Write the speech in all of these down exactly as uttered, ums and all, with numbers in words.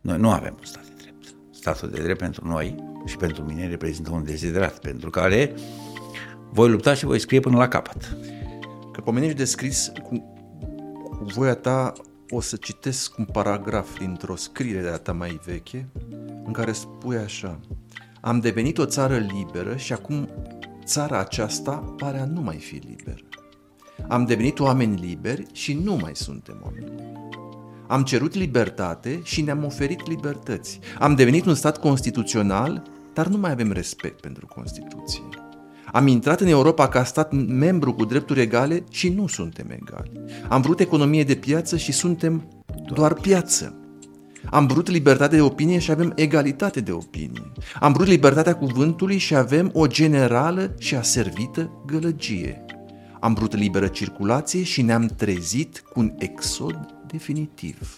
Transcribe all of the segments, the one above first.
Noi nu avem un stat de drept. Statul de drept pentru noi și pentru mine reprezintă un deziderat pentru care voi lupta și voi scrie până la capăt. Că pomenești de scris, cu, cu voia ta o să citesc un paragraf dintr-o scriere de-a ta mai veche în care spui așa: am devenit o țară liberă și acum țara aceasta pare a nu mai fi liberă. Am devenit oameni liberi și nu mai suntem oameni. Am cerut libertate și ne-am oferit libertăți. Am devenit un stat constituțional, dar nu mai avem respect pentru Constituție. Am intrat în Europa ca stat membru cu drepturi egale și nu suntem egali. Am vrut economie de piață și suntem doar piață. Am vrut libertate de opinie și avem egalitate de opinie. Am vrut libertatea cuvântului și avem o generală și aservită gălăgie. Am vrut liberă circulație și ne-am trezit cu un exod definitiv.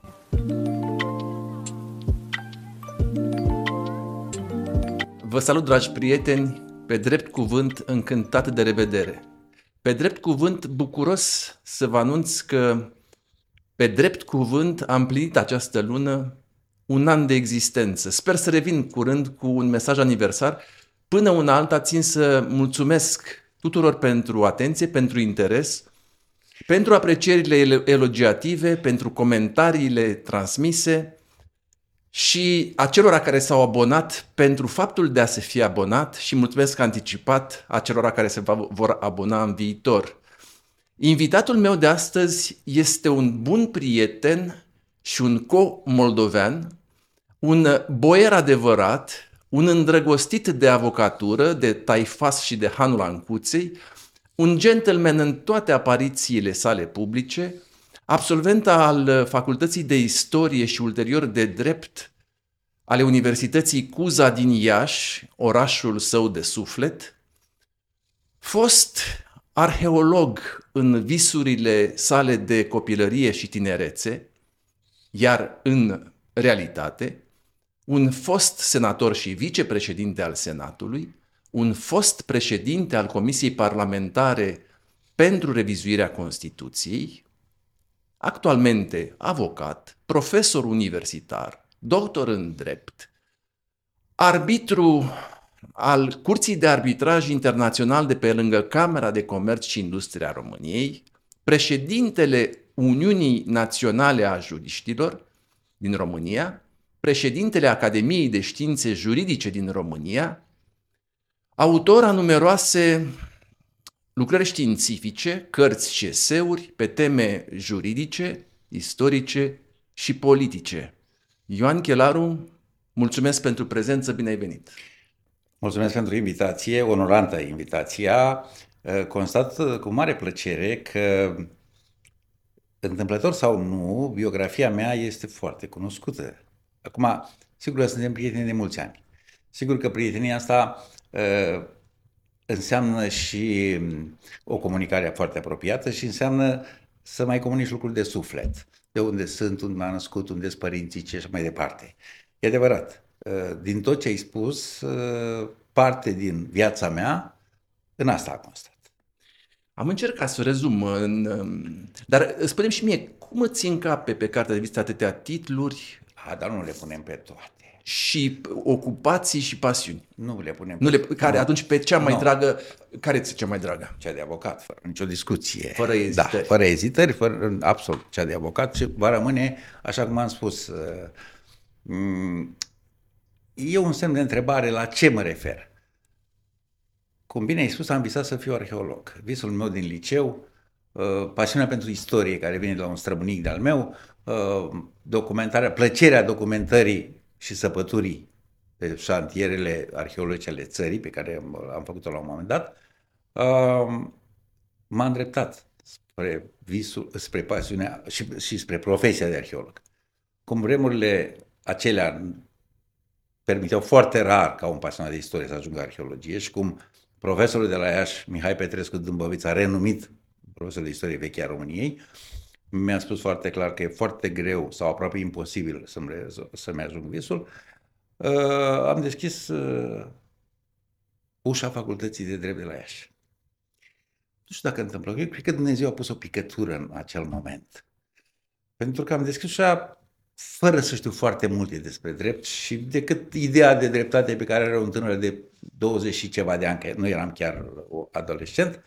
Vă salut, dragi prieteni, pe drept cuvânt încântat de revedere. Pe drept cuvânt bucuros să vă anunț că pe drept cuvânt am plinit această lună un an de existență. Sper să revin curând cu un mesaj aniversar. Până una alta țin să mulțumesc tuturor pentru atenție, pentru interes, pentru aprecierile elogiative, pentru comentariile transmise și acelora care s-au abonat pentru faptul de a se fi abonat și mulțumesc anticipat acelora care se vor abona în viitor. Invitatul meu de astăzi este un bun prieten și un co-moldovean, un boier adevărat, un îndrăgostit de avocatură, de taifas și de hanul ancuței, un gentleman în toate aparițiile sale publice, absolvent al Facultății de Istorie și ulterior de Drept ale Universității Cuza din Iași, orașul său de suflet, fost arheolog în visurile sale de copilărie și tinerețe, iar în realitate, un fost senator și vicepreședinte al Senatului, un fost președinte al Comisiei Parlamentare pentru Revizuirea Constituției, actualmente avocat, profesor universitar, doctor în drept, arbitru al Curții de Arbitraj Internațional de pe lângă Camera de Comerț și Industria României, președintele Uniunii Naționale a Juriștilor din România, președintele Academiei de Științe Juridice din România, autor a numeroase lucrări științifice, cărți și eseuri pe teme juridice, istorice și politice. Ioan Chelaru, mulțumesc pentru prezență, bine ai venit! Mulțumesc pentru invitație, onorantă invitația. Constat cu mare plăcere că, întâmplător sau nu, biografia mea este foarte cunoscută. Acum, sigur că suntem prieteni de mulți ani. Sigur că prietenia asta uh, înseamnă și o comunicare foarte apropiată și înseamnă să mai comunici lucruri de suflet. De unde sunt, unde m-am născut, unde sunt părinții și așa mai departe. E adevărat. Uh, din tot ce ai spus, uh, parte din viața mea în asta a constat. Am încercat să o rezum, în, dar spune-mi și mie, cum îți încape pe cartea de vizită atâtea titluri? A, dar nu le punem pe toate. Și ocupații și pasiuni. Nu le punem nu pe le, Care, atunci pe cea mai no. dragă, care ți-e cea mai dragă? Cea de avocat, fără nicio discuție. Fără ezitări. Da, fără ezitări, fără, absolut, cea de avocat și va rămâne, așa cum am spus, e un semn de întrebare la ce mă refer. Cum bine ai spus, am visat să fiu arheolog. Visul meu din liceu, pasiunea pentru istorie care vine de la un străbunic de-al meu, documentarea, plăcerea documentării și săpăturii pe șantierele arheologice ale țării, pe care am făcut-o la un moment dat, m-a îndreptat spre visul, spre pasiunea și, și spre profesia de arheolog. Cum vremurile acelea permiteau foarte rar ca un pasionat de istorie să ajungă arheologie și cum profesorul de la Iași, Mihai Petrescu Dâmbovița, renumit profesor de istorie veche a României, mi-a spus foarte clar că e foarte greu sau aproape imposibil să-mi, să-mi ajung visul. Uh, am deschis uh, ușa Facultății de Drept de la Iași. Nu știu dacă întâmplă, eu cred că Dumnezeu a pus o picătură în acel moment. Pentru că am deschis ușa fără să știu foarte multe despre drept și decât ideea de dreptate pe care are un tânăr de douăzeci și ceva de ani, că nu eram chiar adolescent,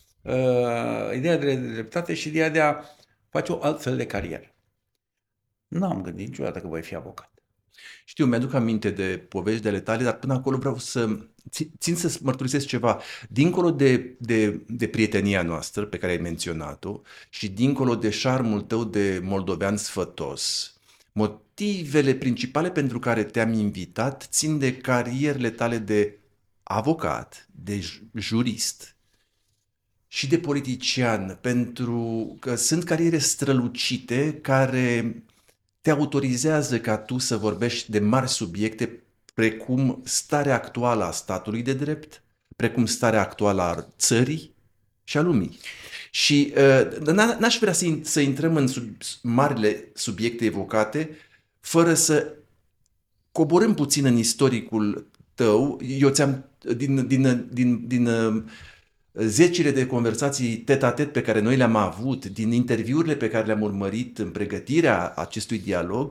uh, ideea de dreptate și ideea de a face o altfel de carieră. Nu am gândit niciodată că voi fi avocat. Știu, mi-aduc aminte de povești de ale tale, dar până acolo vreau să țin să mărturisesc ceva. Dincolo de, de, de prietenia noastră pe care ai menționat-o și dincolo de șarmul tău de moldovean sfătos, motivele principale pentru care te-am invitat țin de carierele tale de avocat, de jurist și de politician, pentru că sunt cariere strălucite care te autorizează ca tu să vorbești de mari subiecte precum starea actuală a statului de drept, precum starea actuală a țării și a lumii. Și uh, n-aș vrea să, să intrăm în sub, marile subiecte evocate fără să coborâm puțin în istoricul tău. Eu ți-am, din, din, din, din uh, zecile de conversații tet-a-tet pe care noi le-am avut, din interviurile pe care le-am urmărit în pregătirea acestui dialog,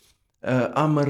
am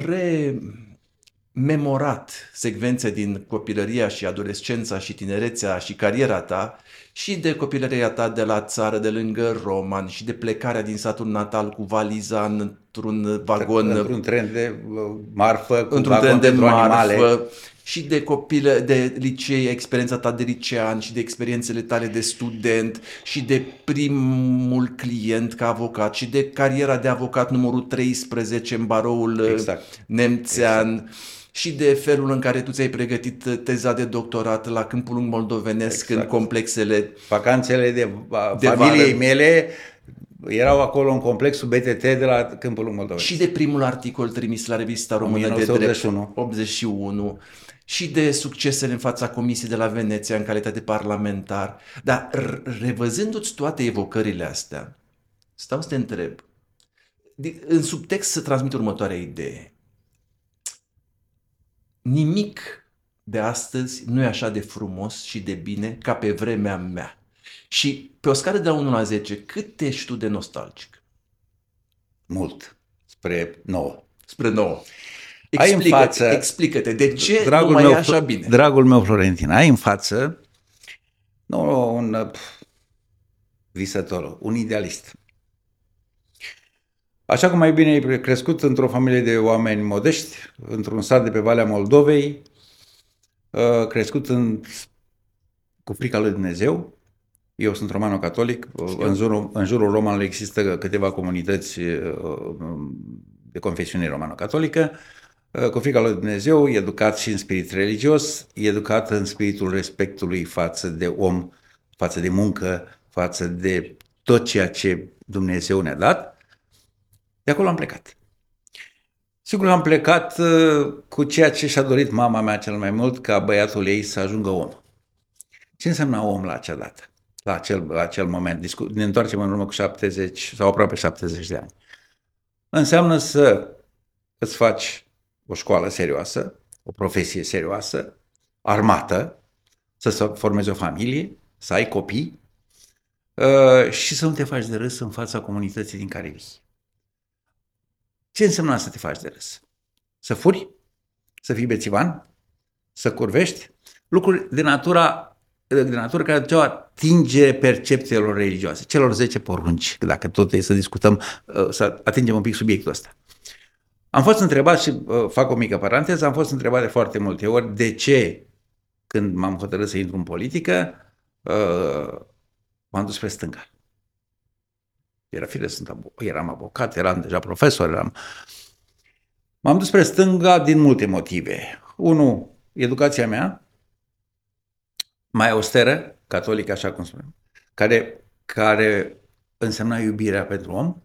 rememorat secvențe din copilăria și adolescența și tinerețea și cariera ta și de copilăria ta de la țară, de lângă Roman și de plecarea din satul natal cu valiza într-un vagon, într-un tren de marfă, cu într-un tren de marfă, animale. Și de copilă, de licee, experiența ta de licean și de experiențele tale de student și de primul client ca avocat și de cariera de avocat numărul treisprezece în baroul exact. nemțean. Exact. Și de felul în care tu ți-ai pregătit teza de doctorat la Câmpul Lung moldovenesc, exact. în complexele... Vacanțele de, de familiei vară. mele erau acolo în complexul B T T de la Câmpul Lung moldovenesc. Și de primul articol trimis la Revista Română de Drept, optzeci și unu, și de succesele în fața Comisiei de la Veneția în calitate parlamentar. Dar revăzându-ți toate evocările astea, stau să te întreb, în subtext să transmit următoarea idee. Nimic de astăzi nu e așa de frumos și de bine ca pe vremea mea. Și pe o scară de la unu la zece, cât ești tu de nostalgic? Mult. Spre nouă. Spre nouă. Explică-te, față, explică-te, de ce dragul nu mai meu, e așa bine? Dragul meu Florentin, ai în față nu, un pf, visător, un idealist. Așa cum mai bine ai crescut într-o familie de oameni modești, într-un sat de pe Valea Moldovei, crescut în, cu frica lui Dumnezeu. Eu sunt romano-catolic, în jurul, în jurul Romanului există câteva comunități de confesiune romano-catolică, cu frica lui Dumnezeu, educat și în spirit religios, educat în spiritul respectului față de om, față de muncă, față de tot ceea ce Dumnezeu ne-a dat. De acolo am plecat. Sigur, am plecat cu ceea ce și-a dorit mama mea cel mai mult, ca băiatul ei să ajungă om. Ce înseamnă om la acea dată, la acel, la acel moment? Ne întoarcem în urmă cu șaptezeci sau aproape șaptezeci de ani. Înseamnă să îți faci o școală serioasă, o profesie serioasă, armată, să formezi o familie, să ai copii uh, și să nu te faci de râs în fața comunității din care vii. Ce înseamnă să te faci de râs? Să furi? Să fii bețivan? Să curvești? Lucruri de natura, de natură care duceau atingere percepțiilor religioase, celor zece porunci, dacă tot e să discutăm, să atingem un pic subiectul ăsta. Am fost întrebat și fac o mică paranteză, am fost întrebat de foarte multe ori de ce, când m-am hotărât să intru în politică, m-am dus pe stânga. Era fire, sunt, eram avocat, eram deja profesor, eram... M-am dus spre stânga din multe motive. Unu, educația mea, mai austeră, catolică, așa cum spunem, care, care însemna iubirea pentru om.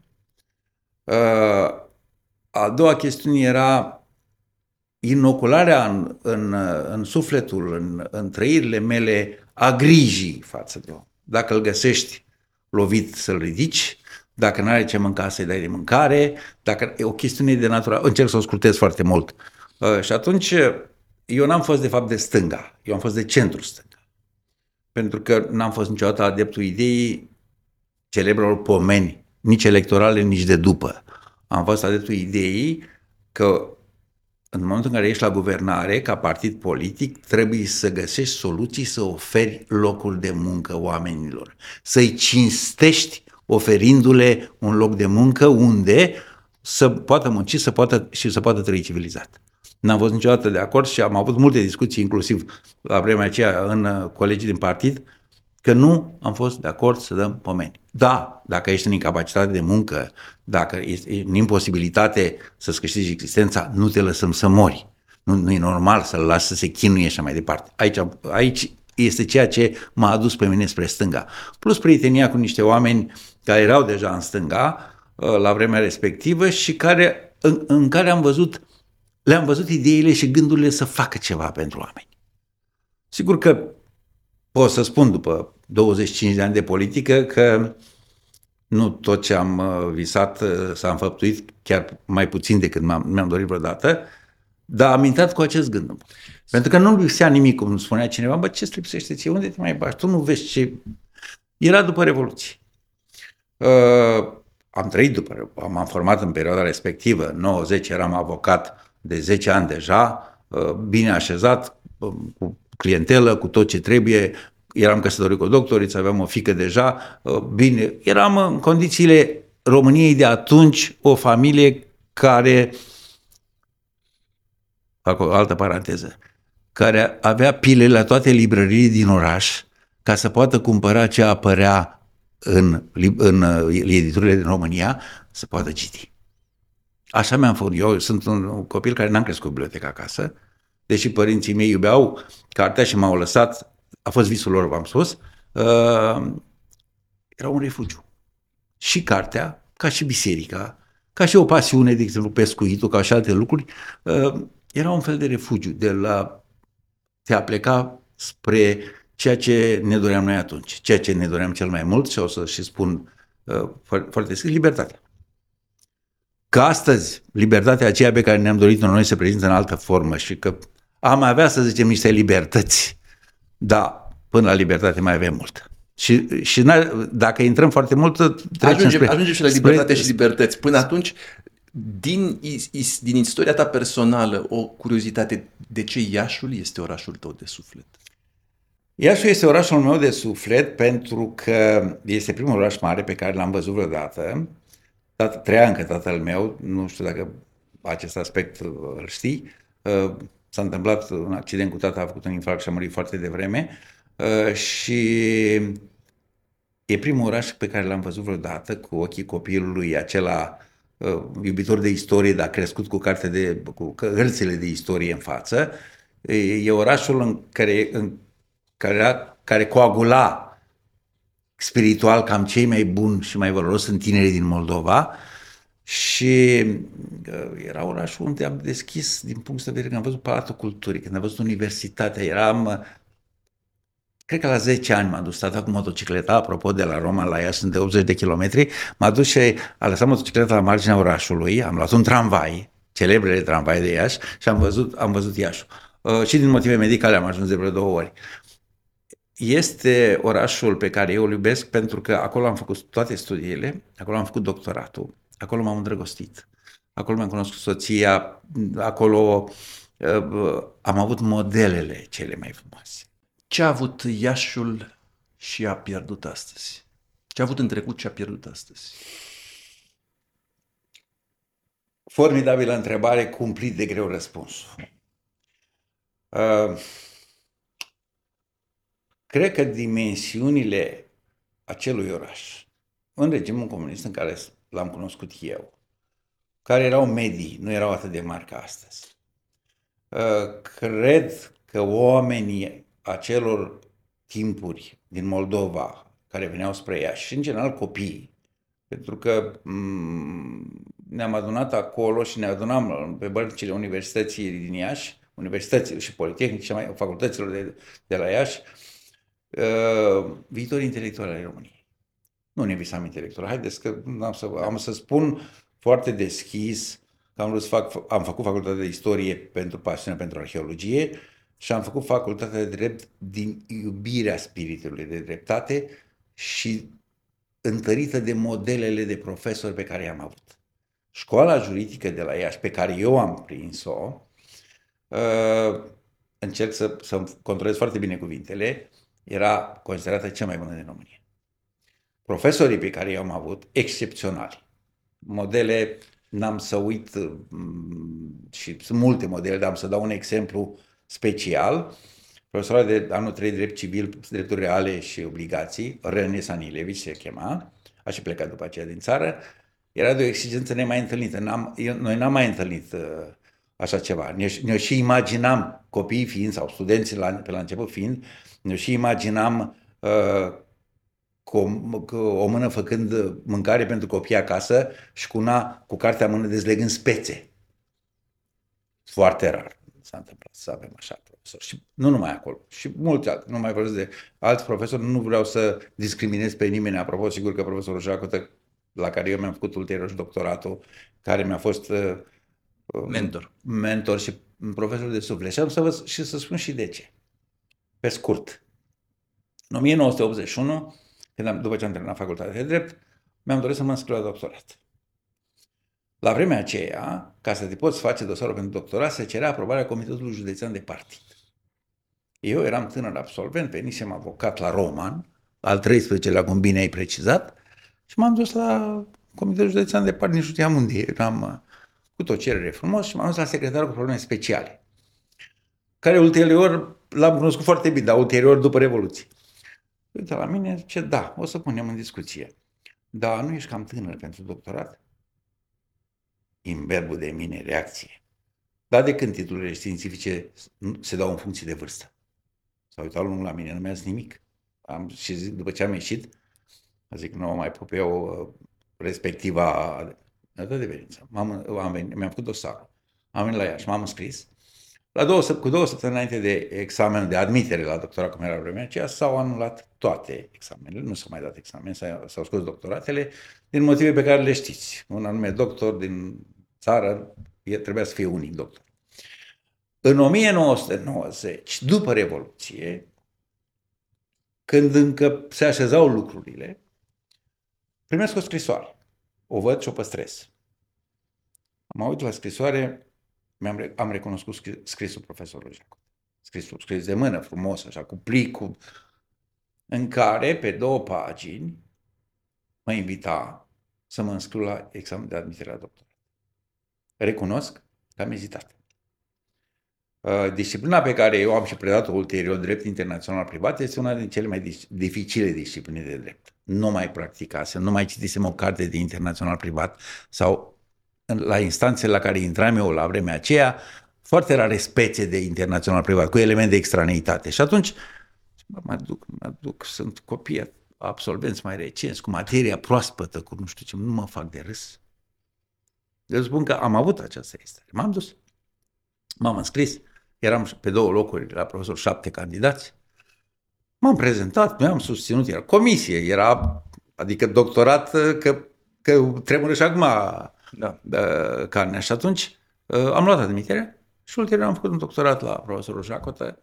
A doua chestiune era inocularea în, în, în sufletul, în, în trăirile mele, a grijii față de om. Dacă îl găsești lovit, să-l ridici. Dacă nu are ce mânca, să-i dai de mâncare. Dacă e o chestiune de natură, încerc să o scrutez foarte mult. Uh, și atunci, eu n-am fost de fapt de stânga, eu am fost de centru stânga. Pentru că n-am fost niciodată adeptul ideii celebrelor pomeni, nici electorale, nici de după. am fost adeptul ideii că în momentul în care ești la guvernare, ca partid politic, trebuie să găsești soluții să oferi locul de muncă oamenilor, să-i cinstești oferindu-le un loc de muncă unde să poată munci să poată, și să poată trăi civilizat. N-am fost niciodată de acord și am avut multe discuții, inclusiv la vremea aceea în colegii din partid, că nu am fost de acord să dăm pomeni. Da, dacă ești în incapacitate de muncă, dacă ești în imposibilitate să-ți câștigi existența, nu te lăsăm să mori. Nu, nu e normal să-l lași să se chinuie și mai departe. Aici, aici este ceea ce m-a adus pe mine spre stânga. Plus prietenia cu niște oameni care erau deja în stânga la vremea respectivă și care, în, în care am văzut, le-am văzut ideile și gândurile să facă ceva pentru oameni. Sigur că pot să spun după douăzeci și cinci de ani de politică că nu tot ce am visat s-a înfăptuit, chiar mai puțin decât mi-am dorit vreodată, dar am intrat cu acest gând. Pentru că nu lipsea nimic, cum spunea cineva, bă, ce-ți lipsește ție? Unde te mai bași? Tu nu vezi ce... Era după Revoluție. Uh, am trăit după, m-am format în perioada respectivă, nouăzeci, eram avocat de zece ani deja, uh, bine așezat, uh, cu clientelă, cu tot ce trebuie, eram căsătorit cu o doctoriță, aveam o fiică deja, uh, bine, eram în condițiile României de atunci, o familie care, fac o altă paranteză, care avea pile la toate librăriile din oraș ca să poată cumpăra ce apărea în, în editurile din România, să poată citi. Așa mi-am făcut. Eu sunt un copil care n-am crescut biblioteca acasă, deși părinții mei iubeau cartea și m-au lăsat, a fost visul lor, v-am spus, uh, era un refugiu. Și cartea, ca și biserica, ca și o pasiune, de exemplu, pescuitul, ca și alte lucruri, uh, era un fel de refugiu, de la te a pleca spre ceea ce ne doream noi atunci, ceea ce ne doream cel mai mult și o să și spun uh, foarte scris, libertatea. Că astăzi libertatea aceea pe care ne-am dorit noi se prezintă în altă formă și că am avea, să zicem, niște libertăți, da, până la libertate mai avem mult. Și, și dacă intrăm foarte mult, ajungem, spre, ajungem și la libertate spre... și libertăți. Până atunci, din, din istoria ta personală, o curiozitate, de ce Iașul este orașul tău de suflet? Iașul este orașul meu de suflet pentru că este primul oraș mare pe care l-am văzut vreodată. Trăia încă tatăl meu, nu știu dacă acest aspect îl știi. S-a întâmplat un accident cu tata, a făcut un infarct și a murit foarte devreme. Și e primul oraș pe care l-am văzut vreodată cu ochii copilului, acela iubitor de istorie, dar crescut cu carte de, cu hărțile de istorie în față. E orașul în care... În Care, care coagula spiritual cam cei mai buni și mai valoros sunt tinerii din Moldova și era orașul unde am deschis din punct de vedere când am văzut Palatul Culturii, când am văzut universitatea, eram, cred că la zece ani m-a dus tata cu motocicleta, apropo de la Roma la Iași, sunt de optzeci de kilometri, m-a dus și a lăsat motocicleta la marginea orașului, am luat un tramvai, celebrele tramvai de Iași și am văzut, am văzut Iașul. Uh, și din motive medicale am ajuns de vreo două ori. Este orașul pe care eu îl iubesc pentru că acolo am făcut toate studiile, acolo am făcut doctoratul, acolo m-am îndrăgostit, acolo mi-am cunoscut soția, acolo uh, am avut modelele cele mai frumoase. Ce a avut Iașul și a pierdut astăzi? Ce a avut în trecut și a pierdut astăzi? Formidabilă întrebare, cumplit de greu răspunsul. Uh, Cred că dimensiunile acelui oraș, în regimul comunist în care l-am cunoscut eu, care erau medii, nu erau atât de mari ca astăzi, cred că oamenii acelor timpuri din Moldova care veneau spre Iași și în general copiii, pentru că ne-am adunat acolo și ne adunam pe bărcile universității din Iași, universitățile și politehnici și mai facultăților de, de la Iași, Uh, viitorii intelectuali ai României. Nu ne visam intelectual. Haideți că am să, am să spun foarte deschis că am, vrut să fac, am făcut facultatea de istorie pentru pasiune pentru arheologie și am făcut facultatea de drept din iubirea spiritului de dreptate și întărită de modelele de profesori pe care i-am avut. Școala juridică de la Iași, pe care eu am prins-o, uh, încerc să, să controlez foarte bine cuvintele, era considerată cea mai bună din România. Profesorii pe care i-am avut, excepționali. Modele, n-am să uit, și sunt multe modele, dar am să dau un exemplu special. Profesoara de anul trei drept civil, drepturi reale și obligații, Rene Sanilevici se chema, a și plecat după aceea din țară, era de o exigență nemai întâlnită. N-am, eu, noi n-am mai întâlnit uh, așa ceva. Ne, ne și imaginam, copiii fiind, sau studenții la, pe la început fiind, ne și imaginam uh, cu o, cu o mână făcând mâncare pentru copii acasă și cu una cu cartea în mână dezlegând spețe. Foarte rar s-a întâmplat să avem așa profesori. Și nu numai acolo, și mulți alți. Nu mai vorbesc de alți profesori, nu vreau să discriminez pe nimeni. Apropo, sigur că profesorul Jacotă, la care eu mi-am făcut ulterior și doctoratul, care mi-a fost uh, mentor. mentor și profesor de suflet. Și am să vă și să spun și de ce. Pe scurt. În o mie nouă sute optzeci și unu, când am, după ce am terminat facultatea de drept, mi-am dorit să mă înscriu la doctorat. La vremea aceea, ca să te poți face dosarul pentru doctorat, se cerea aprobarea Comitetului Județean de Partid. Eu eram tânăr absolvent, venisem avocat la Roman, al treisprezecelea, cum bine ai precizat, și m-am dus la Comitetul Județean de Partid, nu știam unde eram, cu o cerere frumos, și m-am dus la secretarul cu probleme speciale, care ulterior l-am cunoscut foarte bine, dar ulterior după Revoluție. Uite la mine, zice, da, o să punem în discuție. Dar nu ești cam tânăr pentru doctorat? Imberbul de mine, reacție. Dar de când titlurile științifice se dau în funcție de vârstă? S-a uitat omul la mine, nu mi-a zis nimic. Am, și zic, după ce am ieșit, zic, nu mai pup eu respectiva adeverință. M-am, am venit, mi-am făcut dosarul. Am venit la ea și m-am înscris. La două, cu două săptămâni înainte de examenul de admitere la doctorat, cum era vremea aceea, s-au anulat toate examenele, nu s-au mai dat examen, s-au scos doctoratele, din motive pe care le știți. Un anume doctor din țară trebuia să fie unic doctor. În o mie nouă sute nouăzeci, după Revoluție, când încă se așezau lucrurile, primesc o scrisoare. O văd și o păstrez. Am auzit la scrisoare, mi-am, am recunoscut scrisul profesorului Jacob. Scrisul scris de mână, frumos, așa, cu plicul, în care, pe două pagini, mă invita să mă înscriu la examen de admitere la doctorat. Recunosc că am ezitat. Disciplina pe care eu am și predat-o ulterior, drept internațional privat, este una din cele mai dificile discipline de drept. Nu mai practicasem, nu mai citisem o carte de internațional privat sau la instanțele la care intram eu la vremea aceea, foarte rare spețe de internațional privat, cu elemente de extraneitate. Și atunci mă duc, mă duc, sunt copii absolvenți mai recenți, cu materia proaspătă, cu nu știu ce, nu mă fac de râs. Eu spun că am avut această stare. M-am dus, m-am înscris, eram pe două locuri la profesor, șapte candidați, m-am prezentat, mi-am susținut, era comisie, era, adică doctorat, că, că tremură și acum da. carnea. Și atunci am luat admiterea și ulterior am făcut un doctorat la profesorul Jacotă.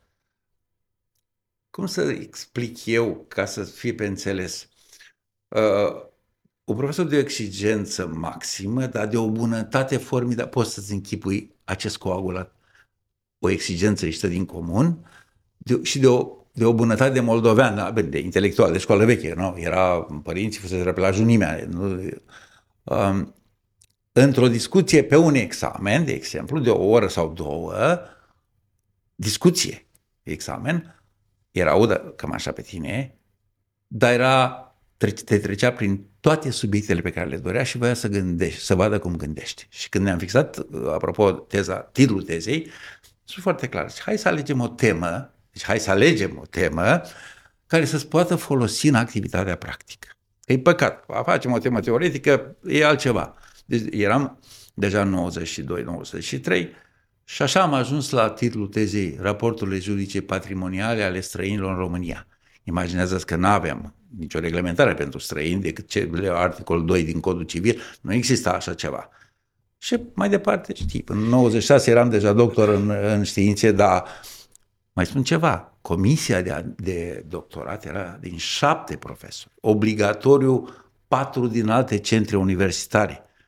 Cum să explic eu, ca să fie pe înțeles? Uh, un profesor de o exigență maximă, dar de o bunătate formidabilă, poți să-ți închipui acest coagulat, o exigență ieșită din comun de, și de o, de o bunătate de moldoveană, de intelectual, de școală veche, nu? Era, părinții fusese pe la junimea. Nu? Um, într-o discuție pe un examen, de exemplu, de o oră sau două, discuție, examen, era audă cam așa pe tine, dar era, te trecea prin toate subiectele pe care le dorea și voia să gândești, să vadă cum gândești. Și când ne-am fixat, apropo, teza, titlul tezei, sunt foarte clar. Deci, hai să alegem o temă, deci hai să alegem o temă care să-ți poată folosi în activitatea practică. E păcat, facem o temă teoretică, e altceva. Deci eram deja în nouăzeci și doi nouăzeci și trei și așa am ajuns la titlul tezei Raporturile juridice patrimoniale ale străinilor în România. Imaginează-ți că nu aveam nicio reglementare pentru străini decât ce, articolul doi din Codul Civil, nu exista așa ceva. Și mai departe, știi, în nouăzeci și șase eram deja doctor în, în științe, dar mai spun ceva, comisia de, de doctorat era din șapte profesori, obligatoriu patru din alte centre universitare.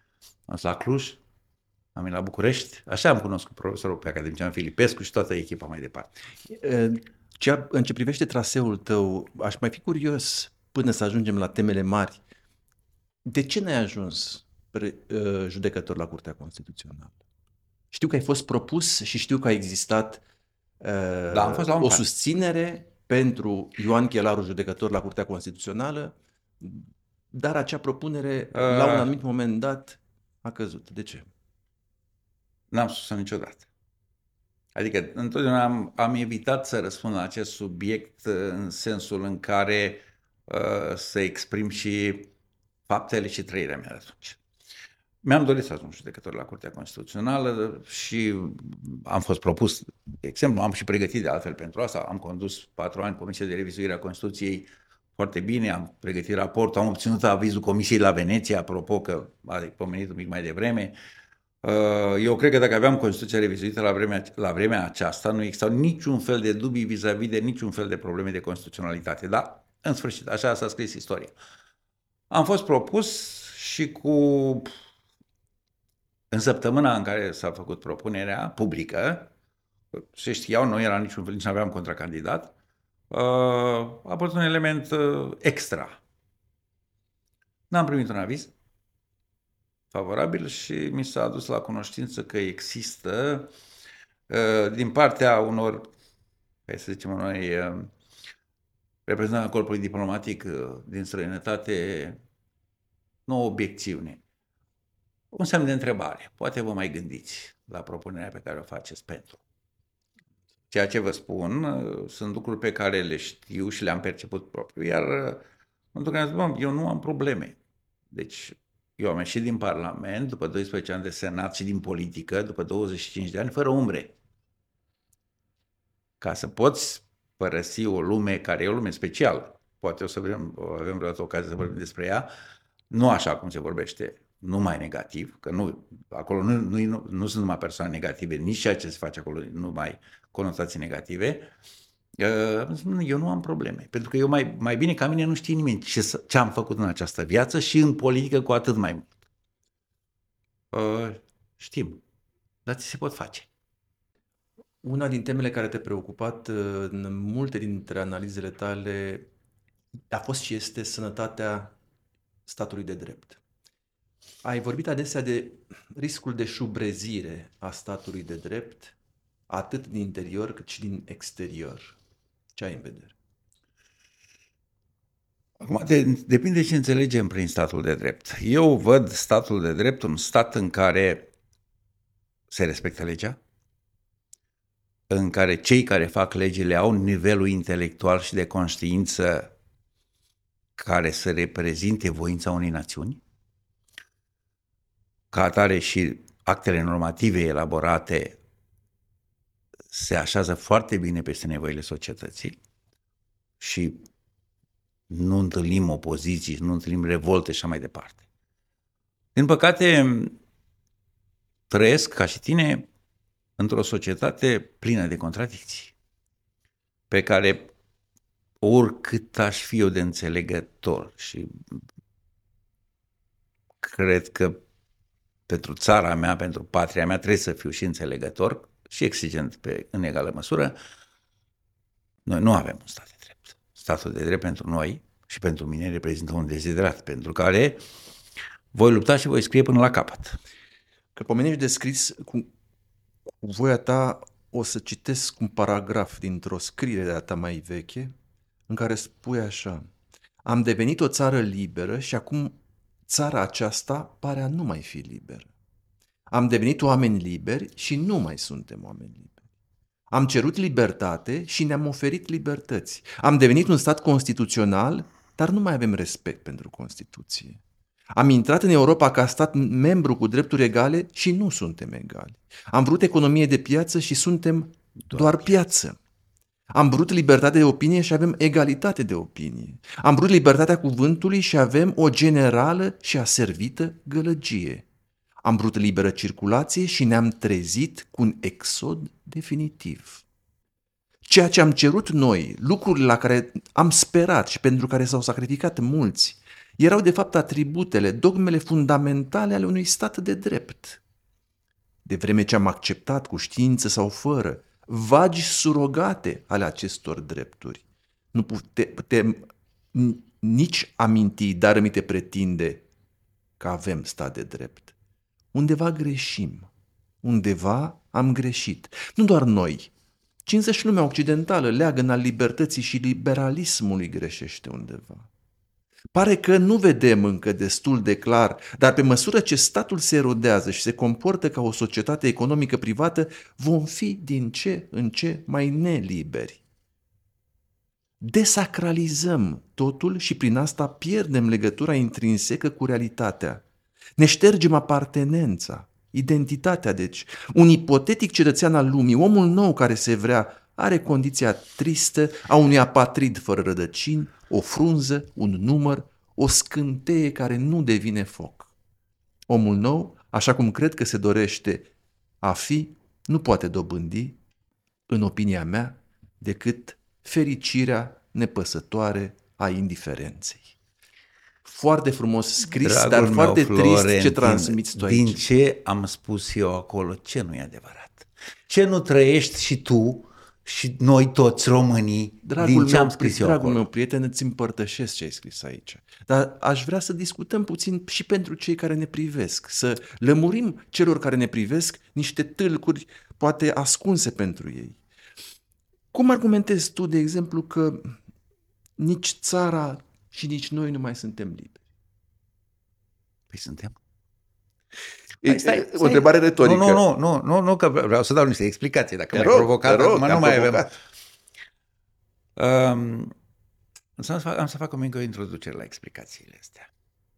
dus la Cluj, am venit la București, așa am cunoscut profesorul pe academician Filipescu și toată echipa mai departe. Ce, în ce privește traseul tău, aș mai fi curios până să ajungem la temele mari. De ce n-ai ajuns pre, uh, judecător la Curtea Constituțională? Știu că ai fost propus și știu că a existat uh, da, am fost la un o susținere pentru Ioan Chelaru, judecător la Curtea Constituțională, dar acea propunere, uh, la un anumit moment dat, a căzut. De ce? N-am spus niciodată. Adică întotdeauna am, am evitat să răspund la acest subiect în sensul în care uh, să exprim și faptele și trăirea mea de atunci. Mi-am dorit să ajung judecător la Curtea Constituțională și am fost propus, de exemplu, am și pregătit de altfel pentru asta, am condus patru ani Comisia de Revizuire a Constituției foarte bine, am pregătit raportul, am obținut avizul Comisiei la Veneția, apropo că a pomenit un mic mai devreme. Eu cred că dacă aveam Constituția revizuită la vremea, la vremea aceasta, nu existau niciun fel de dubii vis-a-vis de niciun fel de probleme de constituționalitate. Dar, în sfârșit, așa s-a scris istoria. Am fost propus și cu... În săptămâna în care s-a făcut propunerea publică, se știau, nu era niciun fel, nici nu aveam contracandidat, a apărut un element extra. N-am primit un aviz favorabil și mi s-a adus la cunoștință că există din partea unor, hai să zicem noi, reprezentanți corpului diplomatic din străinătate, nu o obiecțiune, un semn de întrebare. Poate vă mai gândiți la propunerea pe care o faceți pentru. Ceea ce vă spun sunt lucruri pe care le știu și le-am perceput propriu, iar pentru că spun, eu nu am probleme. Deci eu am ieșit din Parlament după doisprezece ani de Senat și din politică, după douăzeci și cinci de ani, fără umbre. Ca să poți părăsi o lume care e o lume specială, poate o să avem, avem vreodată ocazia să vorbim despre ea, nu așa cum se vorbește, numai negativ, că nu, acolo nu, nu, nu, nu sunt numai persoane negative, nici ceea ce se face acolo, numai conotații negative. Eu nu am probleme, pentru că eu mai, mai bine ca mine nu știe nimeni ce, ce am făcut în această viață și în politică cu atât mai mult. Uh, știm, dar ți se pot face. Una din temele care te-a preocupat în multe dintre analizele tale a fost și este sănătatea statului de drept. Ai vorbit adesea de riscul de șubrezire a statului de drept, atât din interior cât și din exterior. Ce ai în vedere? Acum, de, depinde ce înțelegem prin statul de drept. Eu văd statul de drept un stat în care se respectă legea, în care cei care fac legile au nivelul intelectual și de conștiință care să reprezinte voința unei națiuni, ca atare și actele normative elaborate se așează foarte bine peste nevoile societății și nu întâlnim opoziții, nu întâlnim revolte și așa mai departe. Din păcate, trăiesc ca și tine într-o societate plină de contradicții, pe care oricât aș fi eu de înțelegător și cred că pentru țara mea, pentru patria mea, trebuie să fiu și înțelegător și exigent pe, în egală măsură, noi nu avem un stat de drept. Statul de drept pentru noi și pentru mine reprezintă un deziderat, pentru care voi lupta și voi scrie până la capăt. Că pomenești de scris, cu, cu voia ta o să citesc un paragraf dintr-o scriere de-a ta mai veche, în care spui așa: am devenit o țară liberă și acum țara aceasta pare a nu mai fi liberă. Am devenit oameni liberi și nu mai suntem oameni liberi. Am cerut libertate și ne-am oferit libertăți. Am devenit un stat constituțional, dar nu mai avem respect pentru Constituție. Am intrat în Europa ca stat membru cu drepturi egale și nu suntem egali. Am vrut economie de piață și suntem doar piață. Am vrut libertate de opinie și avem egalitate de opinie. Am vrut libertatea cuvântului și avem o generală și aservită gălăgie. Am vrut liberă circulație și ne-am trezit cu un exod definitiv. Ceea ce am cerut noi, lucrurile la care am sperat și pentru care s-au sacrificat mulți, erau de fapt atributele, dogmele fundamentale ale unui stat de drept. De vreme ce am acceptat cu știință sau fără vagi surogate ale acestor drepturi, nu pute, putem nici aminti, dar îmi pretinde că avem stat de drept. Undeva greșim, undeva am greșit. Nu doar noi, ci însă și lumea occidentală, leagăn al libertății și liberalismului, greșește undeva. Pare că nu vedem încă destul de clar, dar pe măsură ce statul se erodează și se comportă ca o societate economică privată, vom fi din ce în ce mai neliberi. Desacralizăm totul și prin asta pierdem legătura intrinsecă cu realitatea. Ne ștergem apartenența, identitatea, deci. Un ipotetic cetățean al lumii, omul nou care se vrea, are condiția tristă a unui apatrid fără rădăcini, o frunză, un număr, o scânteie care nu devine foc. Omul nou, așa cum cred că se dorește a fi, nu poate dobândi, în opinia mea, decât fericirea nepăsătoare a indiferenței. Foarte frumos scris, Dragul dar meu, foarte Florentin, trist ce transmiți tu aici. Din ce am spus eu acolo, ce nu e adevărat? Ce nu trăiești și tu și noi toți românii Dragul din ce meu, am scris eu dragul acolo? meu prieten, îți împărtășesc ce ai scris aici. Dar aș vrea să discutăm puțin și pentru cei care ne privesc, să lămurim celor care ne privesc niște tâlcuri poate ascunse pentru ei. Cum argumentezi tu, de exemplu, că nici țara și nici noi nu mai suntem liberi? Păi suntem. Stai, stai, o întrebare retorică. Nu, nu, nu, nu, nu, că vreau să dau niște explicații. Dacă m-ai rog, provocat, rog, acum nu mai provocat. avem. Um, am, să fac, am să fac o mică introducere la explicațiile astea.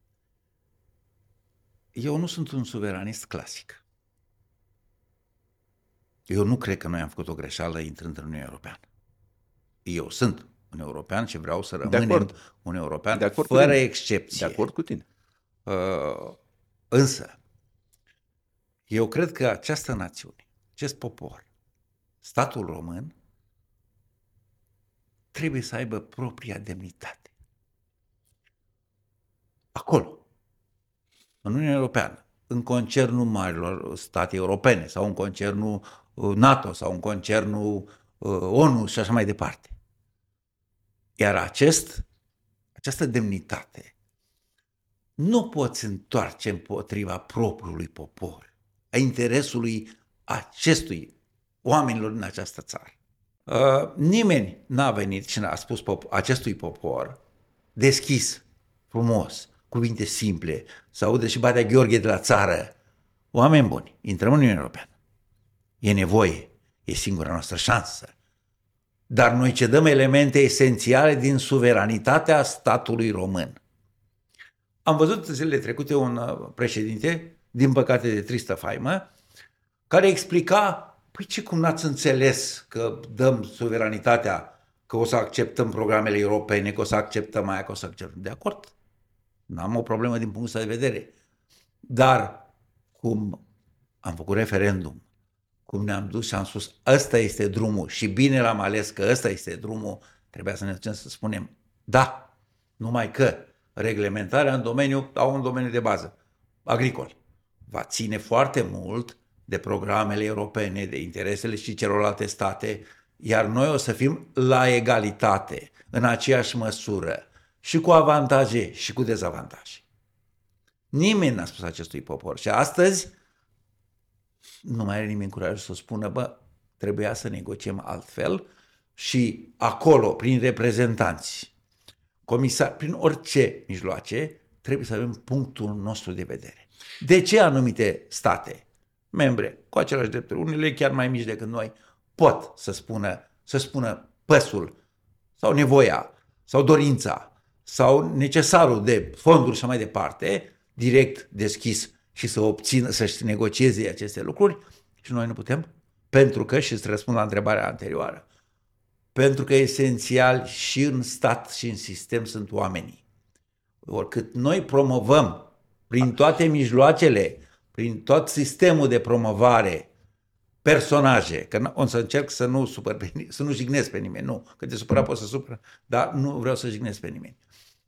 Eu nu sunt un suveranist clasic. Eu nu cred că noi am făcut o greșeală intrând în Uniunea Europeană. Eu sunt un european și vreau să rămânem un european de acord fără excepție. De acord cu tine. Uh, însă, eu cred că această națiune, acest popor, statul român, trebuie să aibă propria demnitate. Acolo, în Uniunea Europeană, în concernul marilor state europene sau în concernul NATO sau în concernul ONU și așa mai departe. Iar acest, această demnitate nu poți întoarce împotriva propriului popor, a interesului acestui oamenilor din această țară. Uh, nimeni n-a venit și n-a spus pop- acestui popor deschis, frumos, cuvinte simple, să audă și Badea Gheorghe de la țară. Oameni buni, intrăm în Uniunea Europeană. E nevoie, e singura noastră șansă. Dar noi cedăm elemente esențiale din suveranitatea statului român. Am văzut zilele trecute un președinte, din păcate de tristă faimă, care explica, păi ce cum n-ați înțeles că dăm suveranitatea, că o să acceptăm programele europene, că o să acceptăm aia, că o să acceptăm. De acord, n-am o problemă din punctul ăsta de vedere. Dar cum am făcut referendum, cum ne-am dus și am spus, ăsta este drumul și bine l-am ales că ăsta este drumul, trebuia să ne ducem să spunem, da, numai că reglementarea în domeniu, au un domeniu de bază, agricol, va ține foarte mult de programele europene, de interesele și celorlalte state, iar noi o să fim la egalitate, în aceeași măsură, și cu avantaje și cu dezavantaje. Nimeni n-a spus acestui popor și astăzi nu mai are nimeni curajul să spună, bă, trebuia să negociem altfel și acolo, prin reprezentanți, comisari, prin orice mijloace, trebuie să avem punctul nostru de vedere. De ce anumite state, membre, cu aceleași drepturi, unele chiar mai mici decât noi, pot să spună, să spună păsul sau nevoia sau dorința sau necesarul de fonduri și mai departe, direct deschis și să obțină, să-și negocieze aceste lucruri și noi nu putem? Pentru că, și îți răspund la întrebarea anterioară, pentru că esențial și în stat și în sistem sunt oamenii. Oricât noi promovăm prin toate mijloacele, prin tot sistemul de promovare, personaje, că o să încerc să nu supăr pe, să nu jignesc pe nimeni, nu, că de supărat pot să supăr, dar nu vreau să jignesc pe nimeni.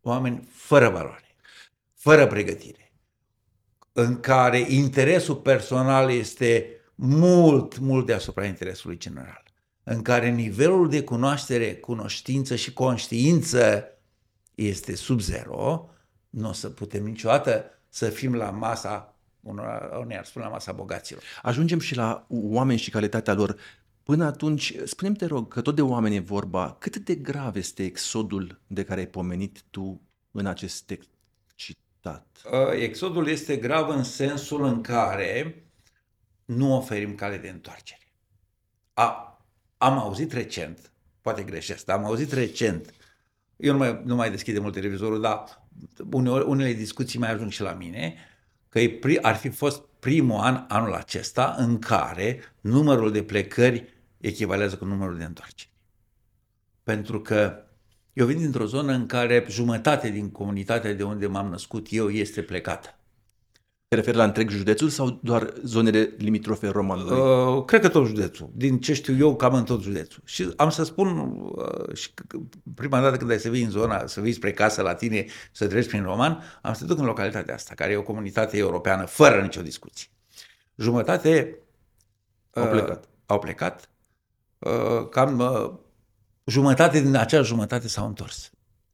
oameni fără valoare, fără pregătire, în care interesul personal este mult, mult deasupra interesului general, în care nivelul de cunoaștere, cunoștință și conștiință este sub zero, nu o să putem niciodată să fim la masa, unei ar spune la masa bogaților. Ajungem și la oameni și calitatea lor. Până atunci, spune-mi, te rog, că tot de oameni e vorba, cât de grav este exodul de care ai pomenit tu în acest text citat? Exodul este grav în sensul în care nu oferim cale de întoarcere. A, am auzit recent, poate greșesc, dar am auzit recent, eu nu mai, nu mai deschid de mult televizorul, dar uneori, unele discuții mai ajung și la mine, că e pri, ar fi fost primul an, anul acesta, în care numărul de plecări echivalează cu numărul de întoarceri. Pentru că eu vin dintr-o zonă în care jumătate din comunitatea de unde m-am născut eu este plecată. Te referi la întreg județul sau doar zonele limitrofe Romanului? Uh, cred că tot județul. Din ce știu eu, cam în tot județul. Și am să spun, uh, și prima dată când ai să vii în zona, să vii spre casă la tine, să treci prin Roman, am să te duc în localitatea asta, care e o comunitate europeană, fără nicio discuție. Jumătate uh, au plecat. Au plecat. Uh, cam uh, jumătate din acea jumătate s-au întors.